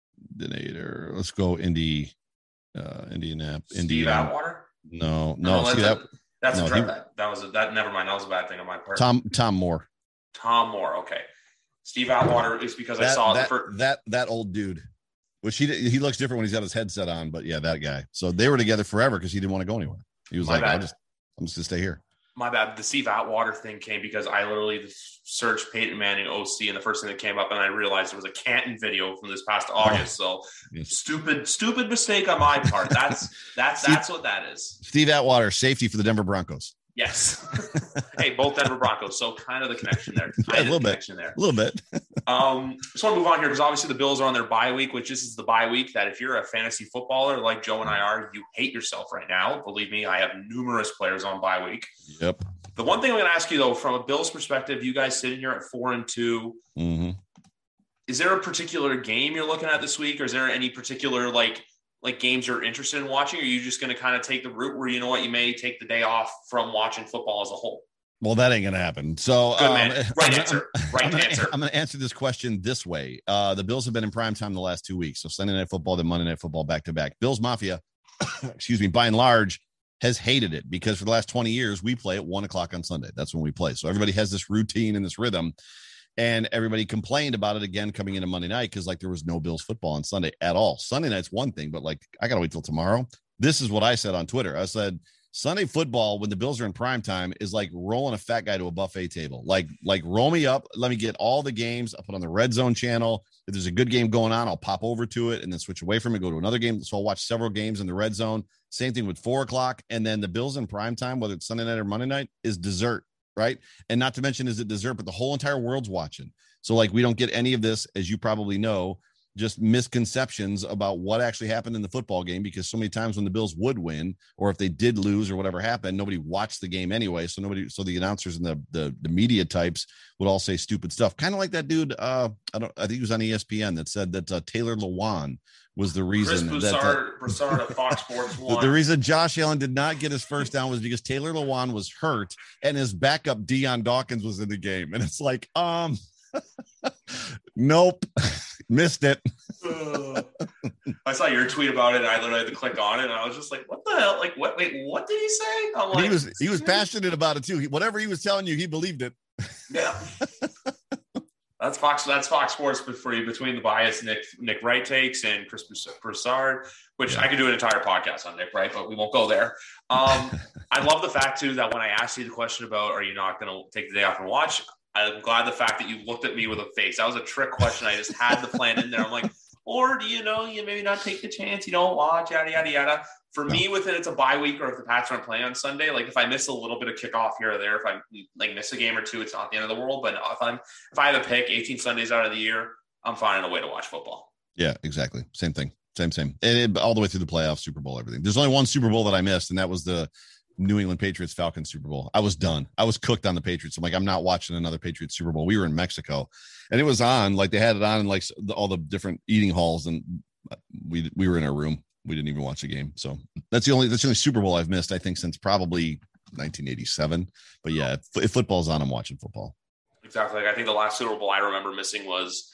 Dinator. Let's go Indy. Uh, Indianapolis. Steve Indiana. Atwater. No, no, no see that. That's no, a, he, that, that was a, that. Never mind. That was a bad thing on my part. Tom Tom Moore. Tom Moore. Okay. Steve Atwater is because that, I saw that, the first, that that old dude, which he he looks different when he's got his headset on. But yeah, that guy. So they were together forever because he didn't want to go anywhere. He was my like, bad. I just I'm just gonna stay here. My bad. The Steve Atwater thing came because I literally searched Peyton Manning O C, and the first thing that came up, and I realized it was a Canton video from this past August. So yes. stupid, stupid mistake on my part. That's that's Steve, that's what that is. Steve Atwater, safety for the Denver Broncos. Yes. Hey, both Denver Broncos. So kind of the connection there. Yeah, a little bit. There. A little bit. um, just want to move on here because obviously the Bills are on their bye week, which this is the bye week that if you're a fantasy footballer like Joe and I are, you hate yourself right now. Believe me, I have numerous players on bye week. Yep. The one thing I'm going to ask you, though, from a Bills perspective, you guys sitting here at four and two, mm-hmm. is there a particular game you're looking at this week, or is there any particular like like games you're interested in watching? Or are you just going to kind of take the route where, you know what, you may take the day off from watching football as a whole? Well, that ain't going to happen. So, Good um, man. Right I'm, answer. Right I'm gonna, answer. I'm going to answer this question this way. Uh, the Bills have been in prime time the last two weeks. So Sunday Night Football, then Monday Night Football back to back. Bills Mafia, excuse me, by and large, has hated it because for the last twenty years, we play at one o'clock on Sunday. That's when we play. So everybody has this routine and this rhythm. And everybody complained about it again coming into Monday night because, like, there was no Bills football on Sunday at all. Sunday night's one thing, but, like, I got to wait till tomorrow. This is what I said on Twitter. I said, Sunday football, when the Bills are in prime time, is like rolling a fat guy to a buffet table. Like, like roll me up. Let me get all the games. I'll put on the Red Zone channel. If there's a good game going on, I'll pop over to it and then switch away from it, go to another game. So I'll watch several games in the Red Zone. Same thing with four o'clock. And then the Bills in prime time, whether it's Sunday night or Monday night, is dessert. right? And not to mention, is it dessert, but the whole entire world's watching. So like, we don't get any of this, as you probably know, just misconceptions about what actually happened in the football game, because so many times when the Bills would win, or if they did lose or whatever happened, nobody watched the game anyway. So nobody, so the announcers and the, the, the media types would all say stupid stuff. Kind of like that dude. Uh, I don't, I think he was on E S P N that said that uh, Taylor Lewan was the reason Chris that Broussard, uh, Broussard of Fox Sports the, won. the reason Josh Allen did not get his first down was because Taylor Lewan was hurt and his backup Deion Dawkins was in the game. And it's like, um, nope, missed it. uh, I saw your tweet about it, and I literally had to click on it, and I was just like, "What the hell? Like, what? Wait, what did he say?" I'm like, he was he was passionate about it too. He, whatever he was telling you, he believed it. Yeah, that's Fox. That's Fox Sports for you, between the bias Nick Nick Wright takes and Chris Broussard, which yeah. I could do an entire podcast on Nick Wright, but we won't go there. Um, I love the fact too that when I asked you the question about, "Are you not going to take the day off and watch?" I'm glad the fact that you looked at me with a face. That was a trick question. I just had the plan in there. I'm like, or do you know, you maybe not take the chance, you don't watch, yada, yada, yada. For me, with it, it's a bye week, or if the Pats aren't playing on Sunday, like if I miss a little bit of kickoff here or there, if I like miss a game or two, it's not the end of the world. But if I'm, if I have a pick eighteen Sundays out of the year, I'm finding a way to watch football. Yeah, exactly. Same thing. Same, same. And it, all the way through the playoffs, Super Bowl, everything. There's only one Super Bowl that I missed, and that was the New England Patriots Falcons Super Bowl. I was done. I was cooked on the Patriots. I'm like, I'm not watching another Patriots Super Bowl. We were in Mexico, and it was on, like they had it on in like the, all the different eating halls, and we we were in our room. We didn't even watch the game. So that's the only that's the only Super Bowl I've missed, I think, since probably nineteen eighty-seven. But yeah, if, if football's on, I'm watching football. Exactly. Like I think the last Super Bowl I remember missing was,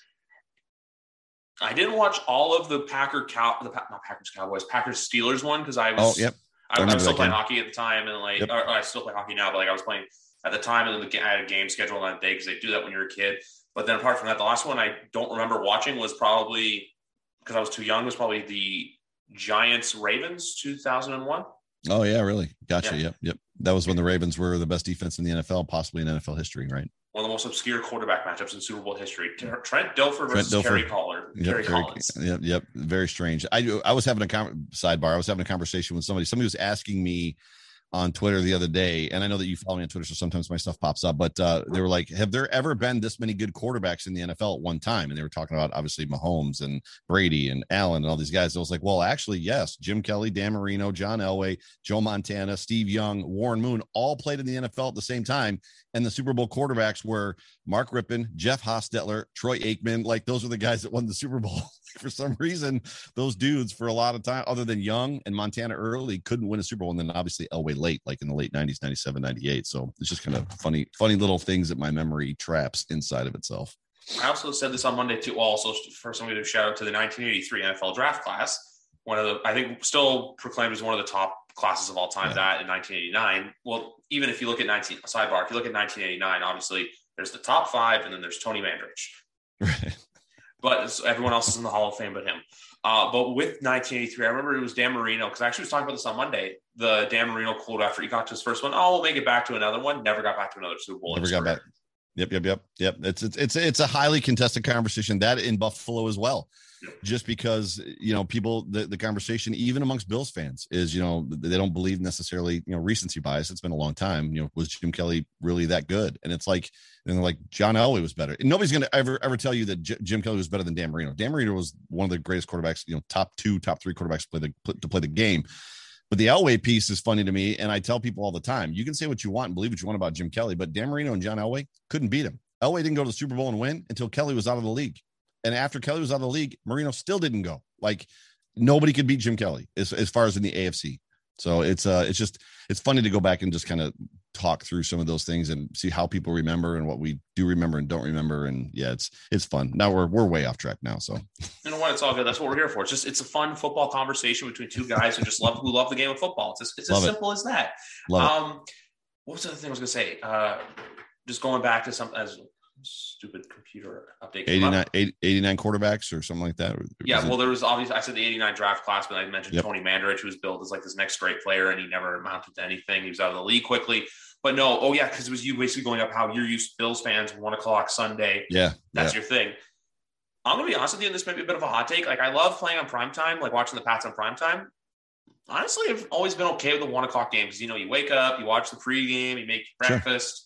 I didn't watch all of the Packer cow the not Packers Cowboys Packers Steelers one, because I was oh yep. I, I was still playing game. hockey at the time, and like, yep. or, or I still play hockey now, but like I was playing at the time, and then the, I had a game scheduled on that day because they do that when you're a kid. But then apart from that, the last one I don't remember watching was probably, because I was too young, was probably the Giants Ravens two thousand one. Oh yeah, really? Gotcha. Yeah. Yep, yep. That was when the Ravens were the best defense in the N F L, possibly in N F L history, right? One of the most obscure quarterback matchups in Super Bowl history. Trent Dilfer versus Trent Dilfer. Kerry Pollard. Yep, Kerry very, Collins. Yep, yep. Very strange. I I was having a com- sidebar. I was having a conversation with somebody. Somebody was asking me on Twitter the other day, and I know that you follow me on Twitter, so sometimes my stuff pops up, but uh, they were like, have there ever been this many good quarterbacks in the N F L at one time? And they were talking about, obviously, Mahomes and Brady and Allen and all these guys. I was like, well, actually, yes. Jim Kelly, Dan Marino, John Elway, Joe Montana, Steve Young, Warren Moon all played in the N F L at the same time. And the Super Bowl quarterbacks were Mark Rippon, Jeff Hostetler, Troy Aikman. Like, those were the guys that won the Super Bowl. For some reason, those dudes for a lot of time, other than Young and Montana early, couldn't win a Super Bowl. And then obviously Elway late, like in the late nineties, ninety-seven, ninety-eight. So it's just kind of funny, funny little things that my memory traps inside of itself. I also said this on Monday too. Also, for somebody to shout out to the nineteen eighty-three N F L draft class, one of the, I think, still proclaimed as one of the top classes of all time. Yeah. That in nineteen eighty-nine. Well, even if you look at nineteen sidebar, if you look at nineteen eighty-nine, obviously there's the top five, and then there's Tony Mandrich. Right. But everyone else is in the Hall of Fame but him. Uh, but with nineteen eighty-three, I remember it was Dan Marino, because I actually was talking about this on Monday. The Dan Marino quote after he got to his first one, oh, we'll make it back to another one. Never got back to another Super Bowl. Never got back. Yep, yep, yep, yep. It's it's it's it's a highly contested conversation, that in Buffalo as well. Yep. Just because, you know, people, the, the conversation, even amongst Bills fans, is, you know, they don't believe necessarily, you know, recency bias. It's been a long time. You know, was Jim Kelly really that good? And it's like, and like John Elway was better. And nobody's going to ever ever tell you that J- Jim Kelly was better than Dan Marino. Dan Marino was one of the greatest quarterbacks, you know, top two, top three quarterbacks to play the to play the game. But the Elway piece is funny to me, and I tell people all the time, you can say what you want and believe what you want about Jim Kelly, but Dan Marino and John Elway couldn't beat him. Elway didn't go to the Super Bowl and win until Kelly was out of the league. And after Kelly was out of the league, Marino still didn't go. Like, nobody could beat Jim Kelly as, as far as in the A F C. So it's uh, it's just, it's funny to go back and just kind of talk through some of those things and see how people remember and what we do remember and don't remember. And yeah, it's, it's fun. Now we're, we're way off track now. So you know what? It's all good. That's what we're here for. It's just, it's a fun football conversation between two guys who just love, who love the game of football. It's just, it's as simple as that. Love um, it. What was the other thing I was going to say? Uh, just going back to something as stupid computer update. eighty-nine, eighty-nine quarterbacks or something like that. Yeah. Well, it- there was obviously, I said the eighty-nine draft class, but I mentioned yep. Tony Mandrich, who was billed as like this next great player, and he never amounted to anything. He was out of the league quickly. But no, oh yeah, because it was you basically going up how you're used to Bills fans, one o'clock Sunday. Yeah. That's yeah. your thing. I'm going to be honest with you, and this might be a bit of a hot take. Like, I love playing on primetime, like watching the Pats on primetime. Honestly, I've always been okay with the one o'clock game because, you know, you wake up, you watch the pregame, you make breakfast. Sure.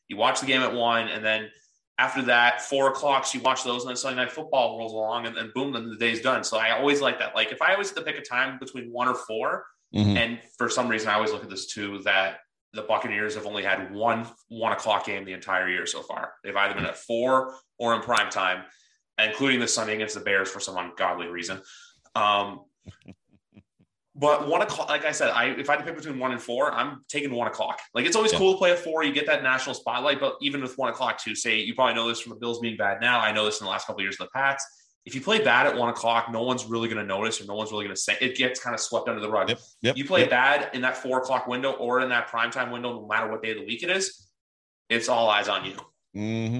You watch the game at one, and then after that, four o'clock, so you watch those, and then Sunday Night Football rolls along, and then boom, then the day's done. So I always like that. Like if I always had to pick a time between one or four, mm-hmm. and for some reason I always look at this too, that the Buccaneers have only had one one o'clock game the entire year so far. They've either been at four or in prime time, including this Sunday against the Bears for some ungodly reason. Um, but one o'clock, like I said, I if I had to pick between one and four, I'm taking one o'clock. Like it's always yeah. cool to play at four. You get that national spotlight, but even with one o'clock too, say you probably know this from the Bills being bad now. I know this in the last couple of years of the Pats. If you play bad at one o'clock, no one's really going to notice, or no one's really going to say it. Gets kind of swept under the rug. Yep, yep, you play yep. bad in that four o'clock window or in that primetime window, no matter what day of the week it is, it's all eyes on you. Mm-hmm.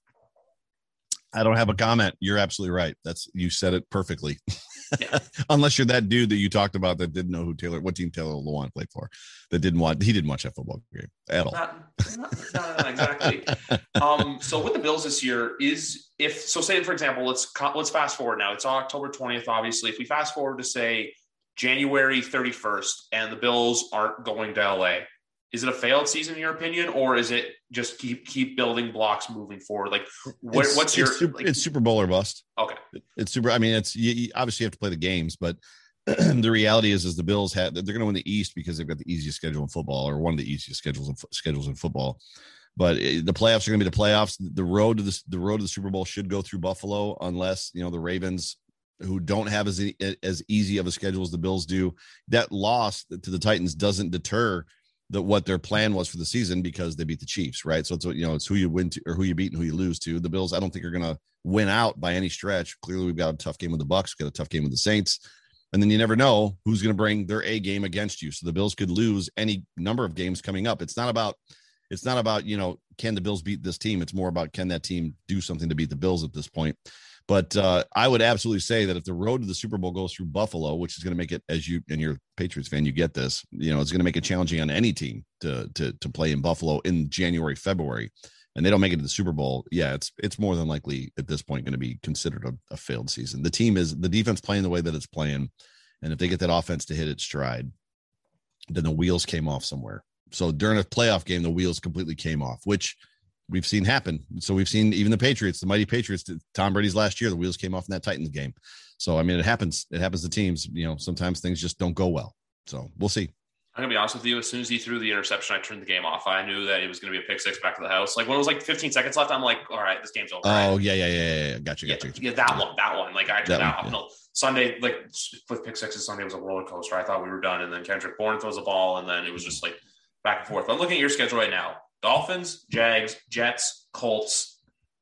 I don't have a comment. You're absolutely right. That's you said it perfectly. Yeah. Unless you're that dude that you talked about that didn't know who Taylor, what team Taylor Lewan played for, that didn't want, he didn't watch that football game at all. Not, not, not, not exactly. um, so with the Bills this year is if, so say for example, let's, let's fast forward now. It's October twentieth, obviously. If we fast forward to say January thirty-first and the Bills aren't going to L A, is it a failed season in your opinion, or is it just keep keep building blocks moving forward? Like, what, it's, what's your? It's super, like, it's Super Bowl or bust. Okay, it's super. I mean, it's you, you obviously have to play the games, but the reality is, is the Bills had they're going to win the East because they've got the easiest schedule in football, or one of the easiest schedules in, schedules in football. But it, the playoffs are going to be the playoffs. The road to the the road to the Super Bowl should go through Buffalo, unless you know the Ravens, who don't have as as easy of a schedule as the Bills do. That loss to the Titans doesn't deter that what their plan was for the season because they beat the Chiefs, right? So it's, you know, it's who you win to or who you beat and who you lose to. The Bills, I don't think are going to win out by any stretch. Clearly we've got a tough game with the Bucks, we've got a tough game with the Saints. And then you never know who's going to bring their A game against you. So the Bills could lose any number of games coming up. It's not about, it's not about, you know, can the Bills beat this team? It's more about, can that team do something to beat the Bills at this point? But uh, I would absolutely say that if the road to the Super Bowl goes through Buffalo, which is going to make it, as you and you're a Patriots fan, you get this, you know, it's going to make it challenging on any team to to to play in Buffalo in January, February, and they don't make it to the Super Bowl. Yeah, it's it's more than likely at this point going to be considered a, a failed season. The team is the defense playing the way that it's playing, and if they get that offense to hit its stride, then the wheels came off somewhere. So during a playoff game, the wheels completely came off, which we've seen happen. So we've seen even the Patriots, the mighty Patriots, Tom Brady's last year, the wheels came off in that Titans game. So, I mean, it happens. It happens to teams. You know, sometimes things just don't go well. So we'll see. I'm going to be honest with you. As soon as he threw the interception, I turned the game off. I knew that it was going to be a pick six back to the house. Like when it was like fifteen seconds left, I'm like, all right, this game's over. Oh, right? yeah, yeah, yeah, yeah. Gotcha, gotcha. Yeah, yeah, that one, that one. Like I turned that, that one, off. Yeah. No, Sunday, like with pick sixes, Sunday was a roller coaster. I thought we were done. And then Kendrick Bourne throws a ball, and then it was just like back and forth. I'm looking at your schedule right now. Dolphins, Jags, Jets, Colts.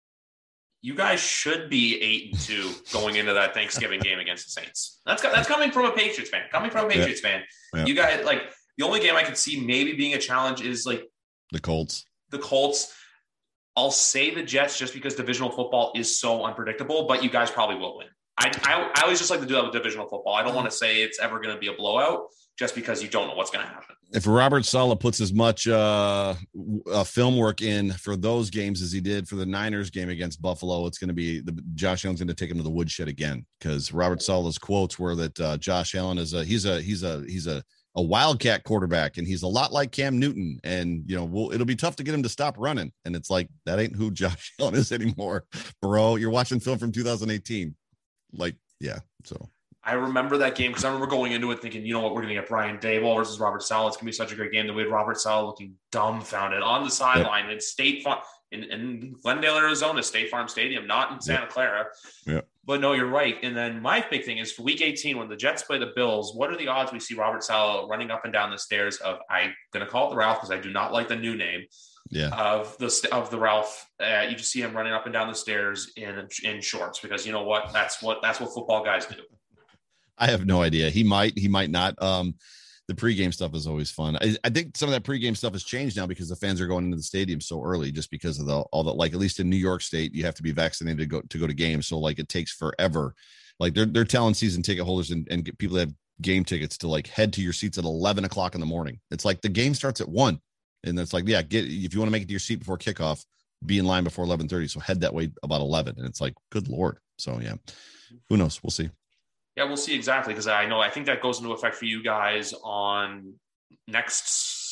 You guys should be eight and two going into that Thanksgiving game against the Saints. That's that's coming from a Patriots fan. Coming from a Patriots yeah. fan. Yeah. You guys, like, the only game I could see maybe being a challenge is like the Colts. The Colts. I'll say the Jets just because divisional football is so unpredictable, but you guys probably will win. I I, I always just like to do that with divisional football. I don't want to say it's ever going to be a blowout just because you don't know what's going to happen. If Robert Saleh puts as much uh, uh, film work in for those games as he did for the Niners game against Buffalo, it's going to be the Josh Allen's going to take him to the woodshed again, because Robert Saleh's quotes were that uh, Josh Allen is a he's a he's a he's a a wildcat quarterback, and he's a lot like Cam Newton, and you know we'll, it'll be tough to get him to stop running. And it's like, that ain't who Josh Allen is anymore, bro. You're watching film from two thousand eighteen, like yeah. So. I remember that game because I remember going into it thinking, you know what, we're going to get Brian Daboll versus Robert Saleh. It's going to be such a great game. That we had Robert Saleh looking dumbfounded on the sideline yep. in State Farm in, in Glendale, Arizona, State Farm Stadium, not in Santa yep. Clara. Yep. But no, you're right. And then my big thing is for Week eighteen, when the Jets play the Bills, what are the odds we see Robert Saleh running up and down the stairs of, I'm going to call it the Ralph because I do not like the new name. Yeah. Of the of the Ralph, uh, you just see him running up and down the stairs in in shorts because you know what? That's what that's what football guys do. I have no idea. He might, he might not. Um, the pregame stuff is always fun. I, I think some of that pregame stuff has changed now because the fans are going into the stadium so early, just because of the all the like. At least in New York State, you have to be vaccinated to go to go to games. So like it takes forever. Like they're they're telling season ticket holders and, and get people that have game tickets to like head to your seats at eleven o'clock in the morning. It's like the game starts at one, and it's like yeah, get if you want to make it to your seat before kickoff, be in line before eleven thirty. So head that way about eleven, and it's like good lord. So yeah, who knows? We'll see. Yeah, we'll see exactly, because I know I think that goes into effect for you guys on next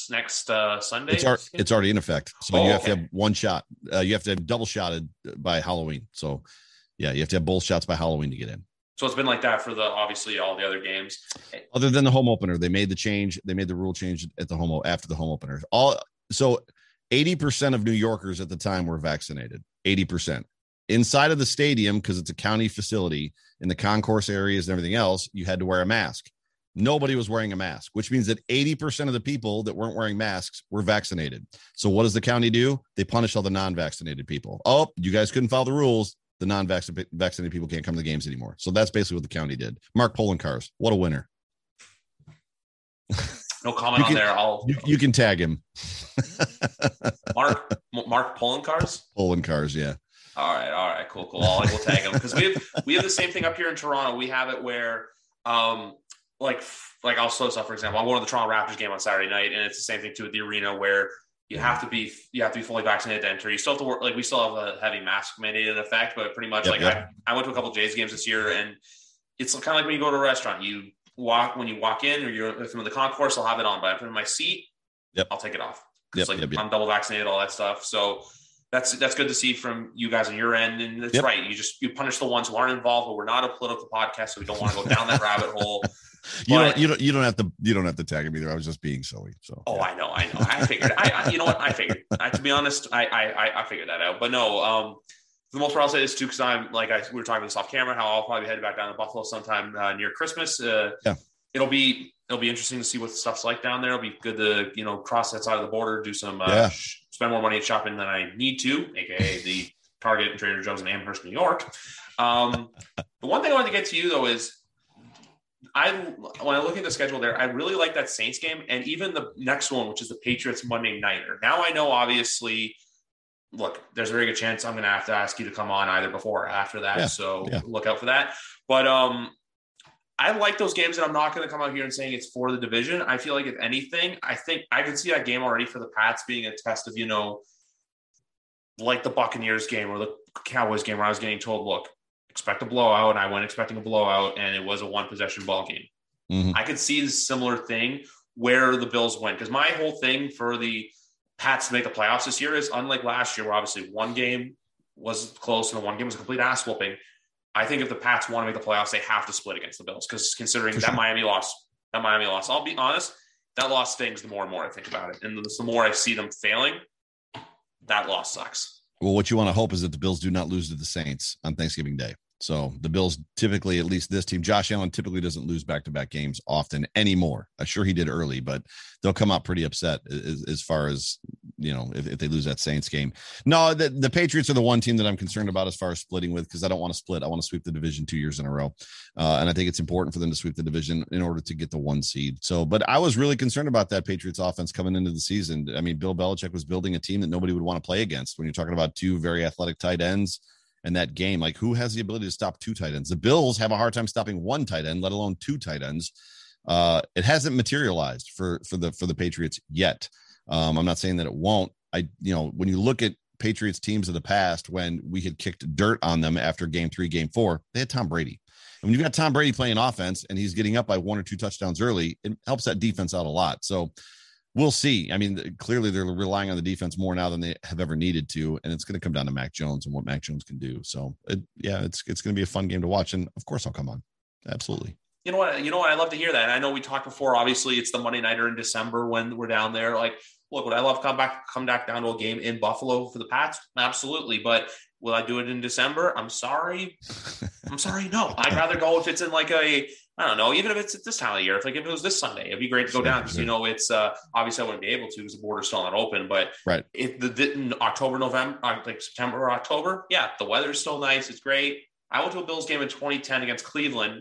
next next uh, Sunday. It's, ar- it's already in effect. So oh, you have okay. to have one shot. Uh, you have to have double shotted by Halloween. So yeah, you have to have both shots by Halloween to get in. So it's been like that for the obviously all the other games. Other than the home opener, they made the change. They made the rule change at the home after the home opener. All so eighty percent of New Yorkers at the time were vaccinated. eighty percent inside of the stadium, because it's a county facility, in the concourse areas and everything else, you had to wear a mask. Nobody was wearing a mask, which means that eighty percent of the people that weren't wearing masks were vaccinated. So what does the county do? They punish all the non-vaccinated people. Oh, you guys couldn't follow the rules. The non-vaccinated people can't come to the games anymore. So that's basically what the county did. Mark Poloncarz, what a winner. No comment can, on there. I'll you, you can tag him. Mark Mark Poloncarz? Poloncarz, yeah. All right, all right, cool, cool. I'll, we'll tag him because we have we have the same thing up here in Toronto. We have it where, um, like like I'll slow stuff. For example, I'm going to the Toronto Raptors game on Saturday night, and it's the same thing too at the arena where you have to be you have to be fully vaccinated to enter. You still have to work like we still have a heavy mask mandate in effect, but pretty much yep, like yep. I, I went to a couple of Jays games this year, and it's kind of like when you go to a restaurant. You walk when you walk in, or you're if I'm in the concourse, I'll have it on, but if I'm in my seat, yep. I'll take it off. Yep, like yep, yep. I'm double vaccinated, all that stuff. So. That's that's good to see from you guys on your end, and that's yep. right. You just you punish the ones who aren't involved, but we're not a political podcast, so we don't want to go down that rabbit hole. You but, don't you don't you don't have to you don't have to tag him either. I was just being silly. So oh, yeah. I know, I know. I figured. I, I you know what I figured. I, to be honest, I I I figured that out. But no, um, for the most part, I'll say this too because I'm like I we were talking this off camera. How I'll probably head back down to Buffalo sometime uh, near Christmas. Uh, yeah, it'll be it'll be interesting to see what stuff's like down there. It'll be good to you know cross that side of the border, do some. Uh, yeah. sh- spend more money at shopping than I need to, aka the Target and Trader Joe's in Amherst, New York. Um, the one thing I wanted to get to you though is I when I look at the schedule there, I really like that Saints game and even the next one, which is the Patriots Monday Nighter. Now I know obviously, look, there's a very good chance I'm going to have to ask you to come on either before or after that, yeah, so yeah. look out for that. But um, I like those games, and I'm not going to come out here and saying it's for the division. I feel like if anything, I think I can see that game already for the Pats being a test of, you know, like the Buccaneers game or the Cowboys game where I was getting told, look, expect a blowout. And I went expecting a blowout, and it was a one possession ball game. Mm-hmm. I could see the similar thing where the Bills went, because my whole thing for the Pats to make the playoffs this year is unlike last year where obviously one game was close and the one game was a complete ass whooping. I think if the Pats want to make the playoffs, they have to split against the Bills because considering For that sure. Miami loss, that Miami loss, I'll be honest, that loss stings the more and more I think about it. And the more I see them failing, that loss sucks. Well, what you want to hope is that the Bills do not lose to the Saints on Thanksgiving Day. So the Bills typically, at least this team, Josh Allen typically doesn't lose back-to-back games often anymore. I'm sure he did early, but they'll come out pretty upset as, as far as, you know, if, if they lose that Saints game. No, the, the Patriots are the one team that I'm concerned about as far as splitting with, because I don't want to split. I want to sweep the division two years in a row. Uh, and I think it's important for them to sweep the division in order to get the one seed. So, but I was really concerned about that Patriots offense coming into the season. I mean, Bill Belichick was building a team that nobody would want to play against when you're talking about two very athletic tight ends. And that game, like who has the ability to stop two tight ends? The Bills have a hard time stopping one tight end, let alone two tight ends. Uh, it hasn't materialized for for the for the Patriots yet. Um, I'm not saying that it won't. I you know when you look at Patriots teams of the past, when we had kicked dirt on them after game three, game four, they had Tom Brady. And when you've got Tom Brady playing offense and he's getting up by one or two touchdowns early, it helps that defense out a lot. So we'll see. I mean, clearly they're relying on the defense more now than they have ever needed to, and it's going to come down to Mac Jones and what Mac Jones can do. So, it, yeah, it's it's going to be a fun game to watch, and of course I'll come on. Absolutely. You know what? You know what? I love to hear that. And I know we talked before. Obviously, it's the Monday Nighter in December when we're down there. Like, look, would I love to come back, come back down to a game in Buffalo for the Pats? Absolutely. But will I do it in December? I'm sorry. I'm sorry. No, I'd rather go if it's in like a, I don't know, even if it's at this time of year, if like if it was this Sunday, it'd be great to go sure, down because, sure. you know, it's uh, obviously I wouldn't be able to because the border's still not open. But right. if the, the in October, November, like September or October, yeah, the weather's still nice. It's great. I went to a Bills game in twenty ten against Cleveland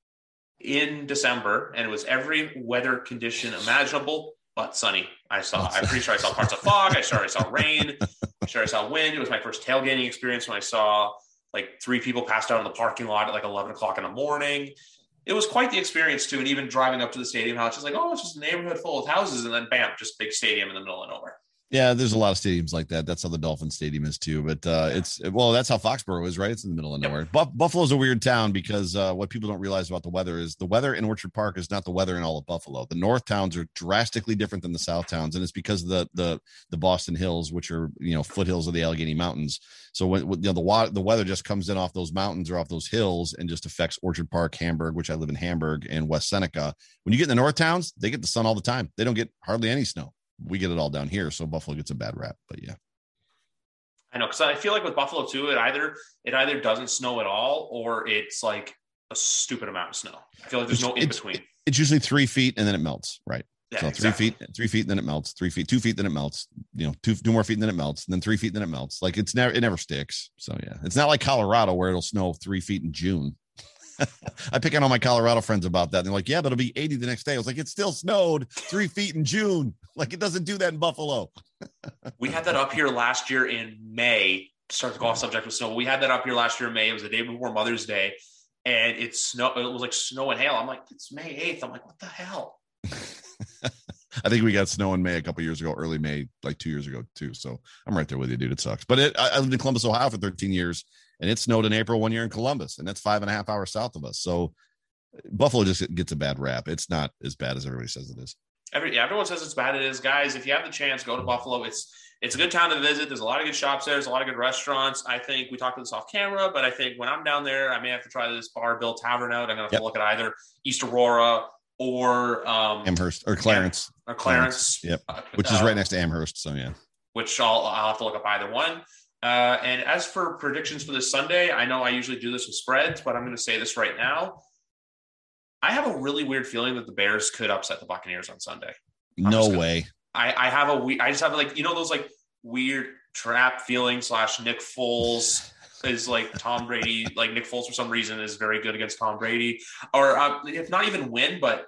in December, and it was every weather condition imaginable but sunny. I saw, I'm pretty sure I saw parts of fog. I sure I saw rain. I'm sure I saw wind. It was my first tailgating experience when I saw like three people passed out in the parking lot at like eleven o'clock in the morning. It was quite the experience too. And even driving up to the stadium, how it's just like, oh, it's just a neighborhood full of houses. And then bam, just big stadium in the middle of nowhere. Yeah, there's a lot of stadiums like that. That's how the Dolphin Stadium is too. But uh, Yeah. it's well, that's how Foxborough is, right? It's in the middle of Yep. nowhere. Buff- Buffalo's a weird town because uh, what people don't realize about the weather is the weather in Orchard Park is not the weather in all of Buffalo. The North towns are drastically different than the South towns, and it's because of the the the Boston Hills, which are you know foothills of the Allegheny Mountains. So when you know the water, the weather just comes in off those mountains or off those hills and just affects Orchard Park, Hamburg, which I live in Hamburg, and West Seneca. When you get in the North towns, they get the sun all the time. They don't get hardly any snow. We get it all down here, so Buffalo gets a bad rap. But yeah, I know, because I feel like with Buffalo too, it either it either doesn't snow at all or it's like a stupid amount of snow. I feel like there's it's, no in it's, between. It's usually three feet and then it melts, right? Yeah, so exactly. three feet, three feet, and then it melts. Three feet, two feet, then it melts. You know, two two more feet, and then it melts. And then three feet, then it melts. Like it's never, it never sticks. So yeah, it's not like Colorado where it'll snow three feet in June. I pick on all my Colorado friends about that. And they're like, yeah, but it'll be eighty the next day. I was like, it still snowed three feet in June. Like it doesn't do that in Buffalo. We had that up here last year in May. To start to go off subject with snow. We had that up here last year in May. It was the day before Mother's Day, and it snow. It was like snow and hail. I'm like, it's May eighth. I'm like, what the hell? I think we got snow in May a couple years ago, early May, like two years ago too. So I'm right there with you, dude. It sucks. But it, I, I lived in Columbus, Ohio for thirteen years, and it snowed in April one year in Columbus, and that's five and a half hours south of us. So Buffalo just gets a bad rap. It's not as bad as everybody says it is. Every, yeah, everyone says it's bad. It is, guys. If you have the chance, go to Buffalo. It's it's a good town to visit. There's a lot of good shops there. There's a lot of good restaurants. I think we talked about this off camera, but I think when I'm down there, I may have to try this Bar Bill Tavern out. I'm going to have Yep. to look at either East Aurora or um, Amherst or Clarence. or Clarence. Yep. uh, Which is uh, right next to Amherst. So yeah. Which I'll, I'll have to look up either one. Uh, and as for predictions for this Sunday, I know I usually do this with spreads, but I'm going to say this right now. I have a really weird feeling that the Bears could upset the Buccaneers on Sunday. I'm No gonna, way. I, I have a we. I just have like you know those like weird trap feeling slash Nick Foles is like Tom Brady. Like Nick Foles for some reason is very good against Tom Brady, or uh, if not even win, but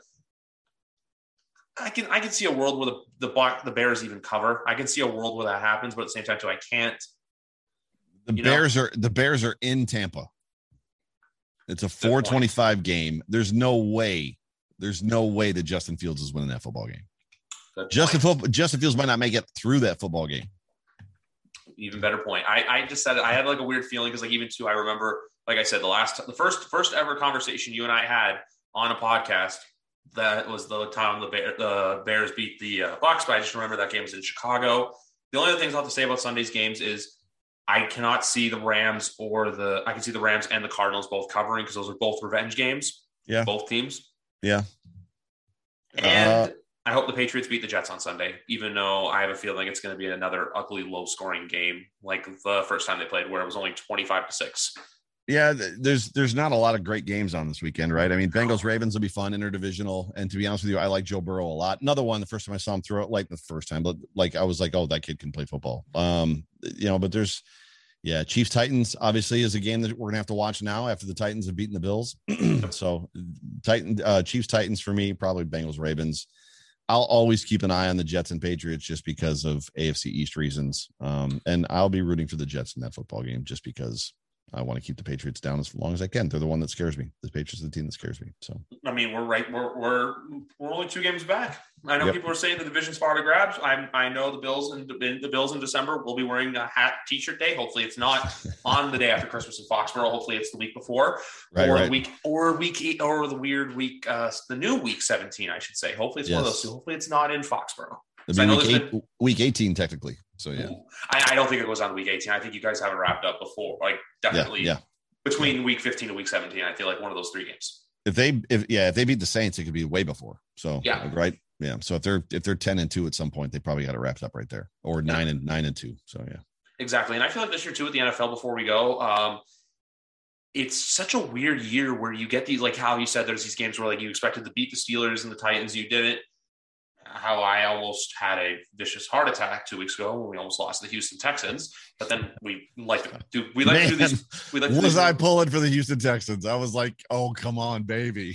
I can I can see a world where the the the Bears even cover. I can see a world where that happens, but at the same time too, I can't. The You know? Bears are the Bears are in Tampa. It's a four twenty-five game. There's no way. There's no way that Justin Fields is winning that football game. Good Justin point. Fo- Justin Fields might not make it through that football game. Even better point. I, I just said it. I had like a weird feeling because like even too, I remember, like I said, the last, the first, first ever conversation you and I had on a podcast. That was the time the, Bear, the Bears beat the uh, Bucs. But I just remember that game was in Chicago. The only other things I'll have to say about Sunday's games is I cannot see the Rams or the I can see the Rams and the Cardinals both covering because those are both revenge games. Yeah, both teams. Yeah, and. Uh, I hope the Patriots beat the Jets on Sunday, even though I have a feeling it's going to be another ugly, low-scoring game like the first time they played, where it was only twenty-five to six. Yeah, there's there's not a lot of great games on this weekend, right? I mean, Bengals Ravens will be fun, interdivisional, and to be honest with you, I like Joe Burrow a lot. Another one, the first time I saw him throw it, like the first time, but like I was like, oh, that kid can play football. Um, you know, but there's, yeah, Chiefs Titans obviously is a game that we're gonna have to watch now after the Titans have beaten the Bills. So, Titan uh, Chiefs Titans for me, probably Bengals Ravens. I'll always keep an eye on the Jets and Patriots just because of A F C East reasons. Um, and I'll be rooting for the Jets in that football game just because I want to keep the Patriots down as long as I can. They're the one that scares me. The Patriots are the team that scares me. So, I mean, we're right. We're we're we're only two games back. I know yep. people are saying the division spot to grabs. I I know the Bills and the Bills in December will be wearing a hat T-shirt day. Hopefully, it's not on the day after Christmas in Foxborough. Hopefully, it's the week before, right, or right. the week, or week eight, or the weird week, uh, the new week seventeen, I should say. Hopefully, it's yes. one of those two. Hopefully, it's not in Foxborough. It'll be week, eight, been, week eighteen, technically. So yeah, I, I don't think it goes on week eighteen. I think you guys have it wrapped up before, like definitely. Yeah. yeah. Between week fifteen and week seventeen, I feel like one of those three games. If they, if yeah, if they beat the Saints, it could be way before. So yeah, right, yeah. So if they're if they're ten and two at some point, they probably got it wrapped up right there, or nine yeah. and nine and two. So yeah, exactly. And I feel like this year too with the N F L. Before we go, um, it's such a weird year where you get these, like how you said, there's these games where like you expected to beat the Steelers and the Titans, you didn't. How I almost had a vicious heart attack two weeks ago when we almost lost the Houston Texans, but then we like to do we like Man, to do these. We like to was do I pulling for the Houston Texans? I was like, oh come on, baby.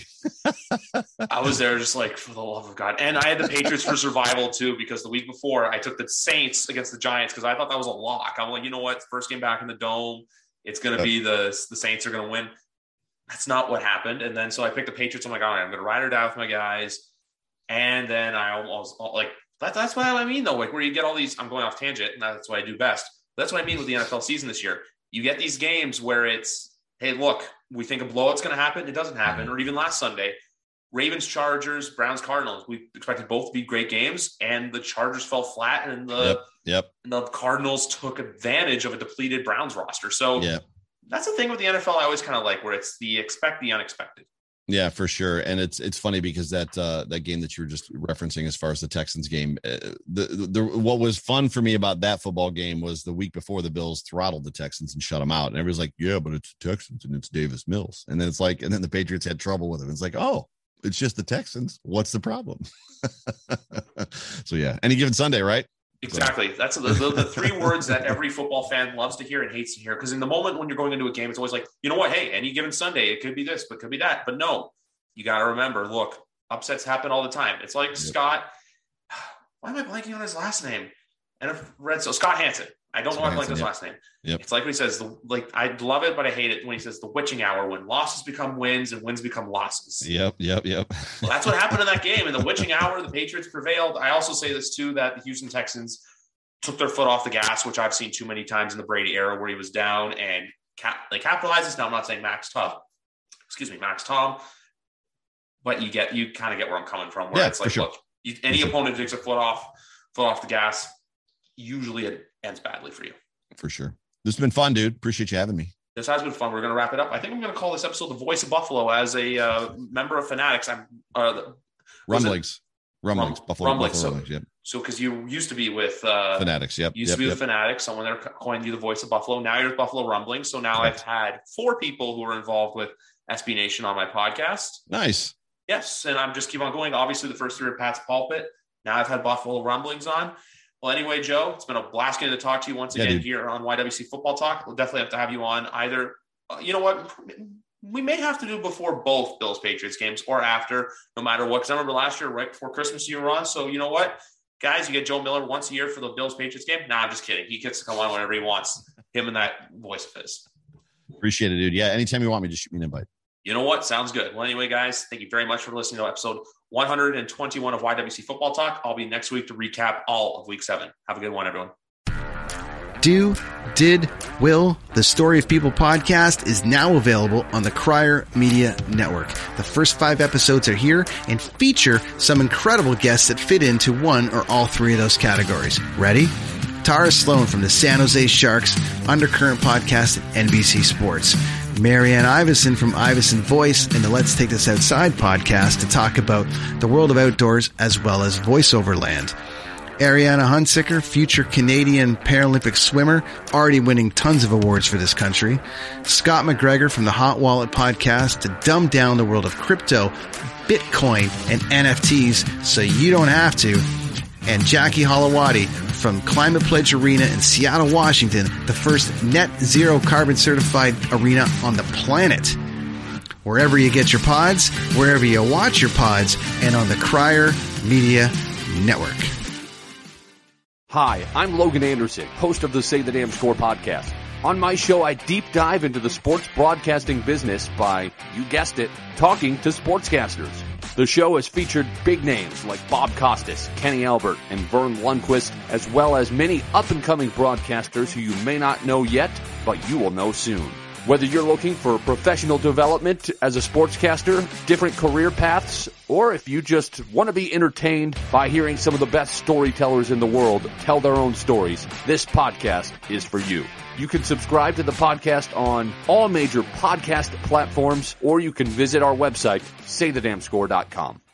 I was there just like for the love of God, and I had the Patriots for survival too because the week before I took the Saints against the Giants because I thought that was a lock. I'm like, you know what, first game back in the dome, it's going to yep. be the the Saints are going to win. That's not what happened, and then so I picked the Patriots. I'm like, all right, I'm going to ride or die with my guys. And then I almost like That, that's what I mean, though. Like where you get all these, I'm going off tangent, and that's what I do best. That's what I mean with the N F L season this year. You get these games where it's, hey, look, we think a blowout's going to happen. It doesn't happen. Or even last Sunday, Ravens, Chargers, Browns, Cardinals. We expected both to be great games, and the Chargers fell flat, and the, yep, yep. And the Cardinals took advantage of a depleted Browns roster. So yep. That's the thing with the N F L I always kind of like, where it's the expect the unexpected. Yeah, for sure. And it's it's funny because that uh, that game that you were just referencing as far as the Texans game, uh, the, the the what was fun for me about that football game was the week before the Bills throttled the Texans and shut them out. And everybody's like, yeah, but it's the Texans and it's Davis Mills. And then it's like, and then the Patriots had trouble with him. It's like, oh, it's just the Texans. What's the problem? So, yeah, any given Sunday, right? Exactly. That's the, the, the three words that every football fan loves to hear and hates to hear. Because in the moment when you're going into a game, it's always like, you know what? Hey, any given Sunday, it could be this, but it could be that. But no, you got to remember, look, upsets happen all the time. It's like yep. Scott. Why am I blanking on his last name? And I've read so Scott Hansen. I don't Scott know why I blank his yep. last name. Yep. It's like when he says, the, like, I love it, but I hate it when he says the witching hour, when losses become wins and wins become losses. Yep, yep, yep. Well, that's what happened in that game. In the witching hour, the Patriots prevailed. I also say this, too, that the Houston Texans took their foot off the gas, which I've seen too many times in the Brady era where he was down and cap- they capitalized this. Now, I'm not saying Max Tom, excuse me, Max Tom, but you get, you kind of get where I'm coming from, where yeah, it's like, sure. look, you, any sure. opponent takes a foot off, foot off the gas, usually it ends badly for you. For sure. This has been fun, dude. Appreciate you having me. This has been fun. We're going to wrap it up. I think I'm going to call this episode The Voice of Buffalo as a uh, member of Fanatics. I'm uh, Rumblings. Rumblings. Rum- Buffalo. Rumblings. Buffalo So, Rumblings, yep. so because you used to be with uh, Fanatics. Yep. Used yep, to be yep. with Fanatics. Someone there coined you The Voice of Buffalo. Now you're with Buffalo Rumblings. So now Correct. I've had four people who are involved with S B Nation on my podcast. Nice. Yes. And I'm just keep on going. Obviously, the first three are Pat's Pulpit. Now I've had Buffalo Rumblings on. Well, anyway, Joe, it's been a blast getting to talk to you once Yeah, again dude. here on Y W C Football Talk. We'll definitely have to have you on either. Uh, you know what? We may have to do before both Bills Patriots games or after, no matter what. Because I remember last year, right before Christmas, you were on. So you know what, guys, you get Joe Miller once a year for the Bills Patriots game. Nah, I'm just kidding. He gets to come on whenever he wants. Him and that voice of his. Appreciate it, dude. Yeah, anytime you want me, just shoot me an invite. You know what? Sounds good. Well, anyway, guys, thank you very much for listening to episode one hundred twenty-one of Y W C Football Talk. I'll be next week to recap all of week seven. Have a good one, everyone. Do, Did, Will, the Story of People podcast is now available on the Crier Media Network. The first five episodes are here and feature some incredible guests that fit into one or all three of those categories. Ready? Tara Sloan from the San Jose Sharks Undercurrent podcast at N B C Sports. Marianne Iveson from Iveson Voice and the Let's Take This Outside podcast to talk about the world of outdoors as well as voiceover land. Ariana Hunsicker, future Canadian Paralympic swimmer, already winning tons of awards for this country. Scott McGregor from the Hot Wallet podcast to dumb down the world of crypto, Bitcoin, and N F Ts so you don't have to. And Jackie Holowati from Climate Pledge Arena in Seattle, Washington, the first net zero carbon certified arena on the planet. Wherever you get your pods, wherever you watch your pods, and on the Crier Media Network. Hi, I'm Logan Anderson, host of the Say the Damn Score podcast. On my show, I deep dive into the sports broadcasting business by, you guessed it, talking to sportscasters. The show has featured big names like Bob Costas, Kenny Albert, and Vern Lundquist, as well as many up-and-coming broadcasters who you may not know yet, but you will know soon. Whether you're looking for professional development as a sportscaster, different career paths, or if you just want to be entertained by hearing some of the best storytellers in the world tell their own stories, this podcast is for you. You can subscribe to the podcast on all major podcast platforms, or you can visit our website, say the damn score dot com.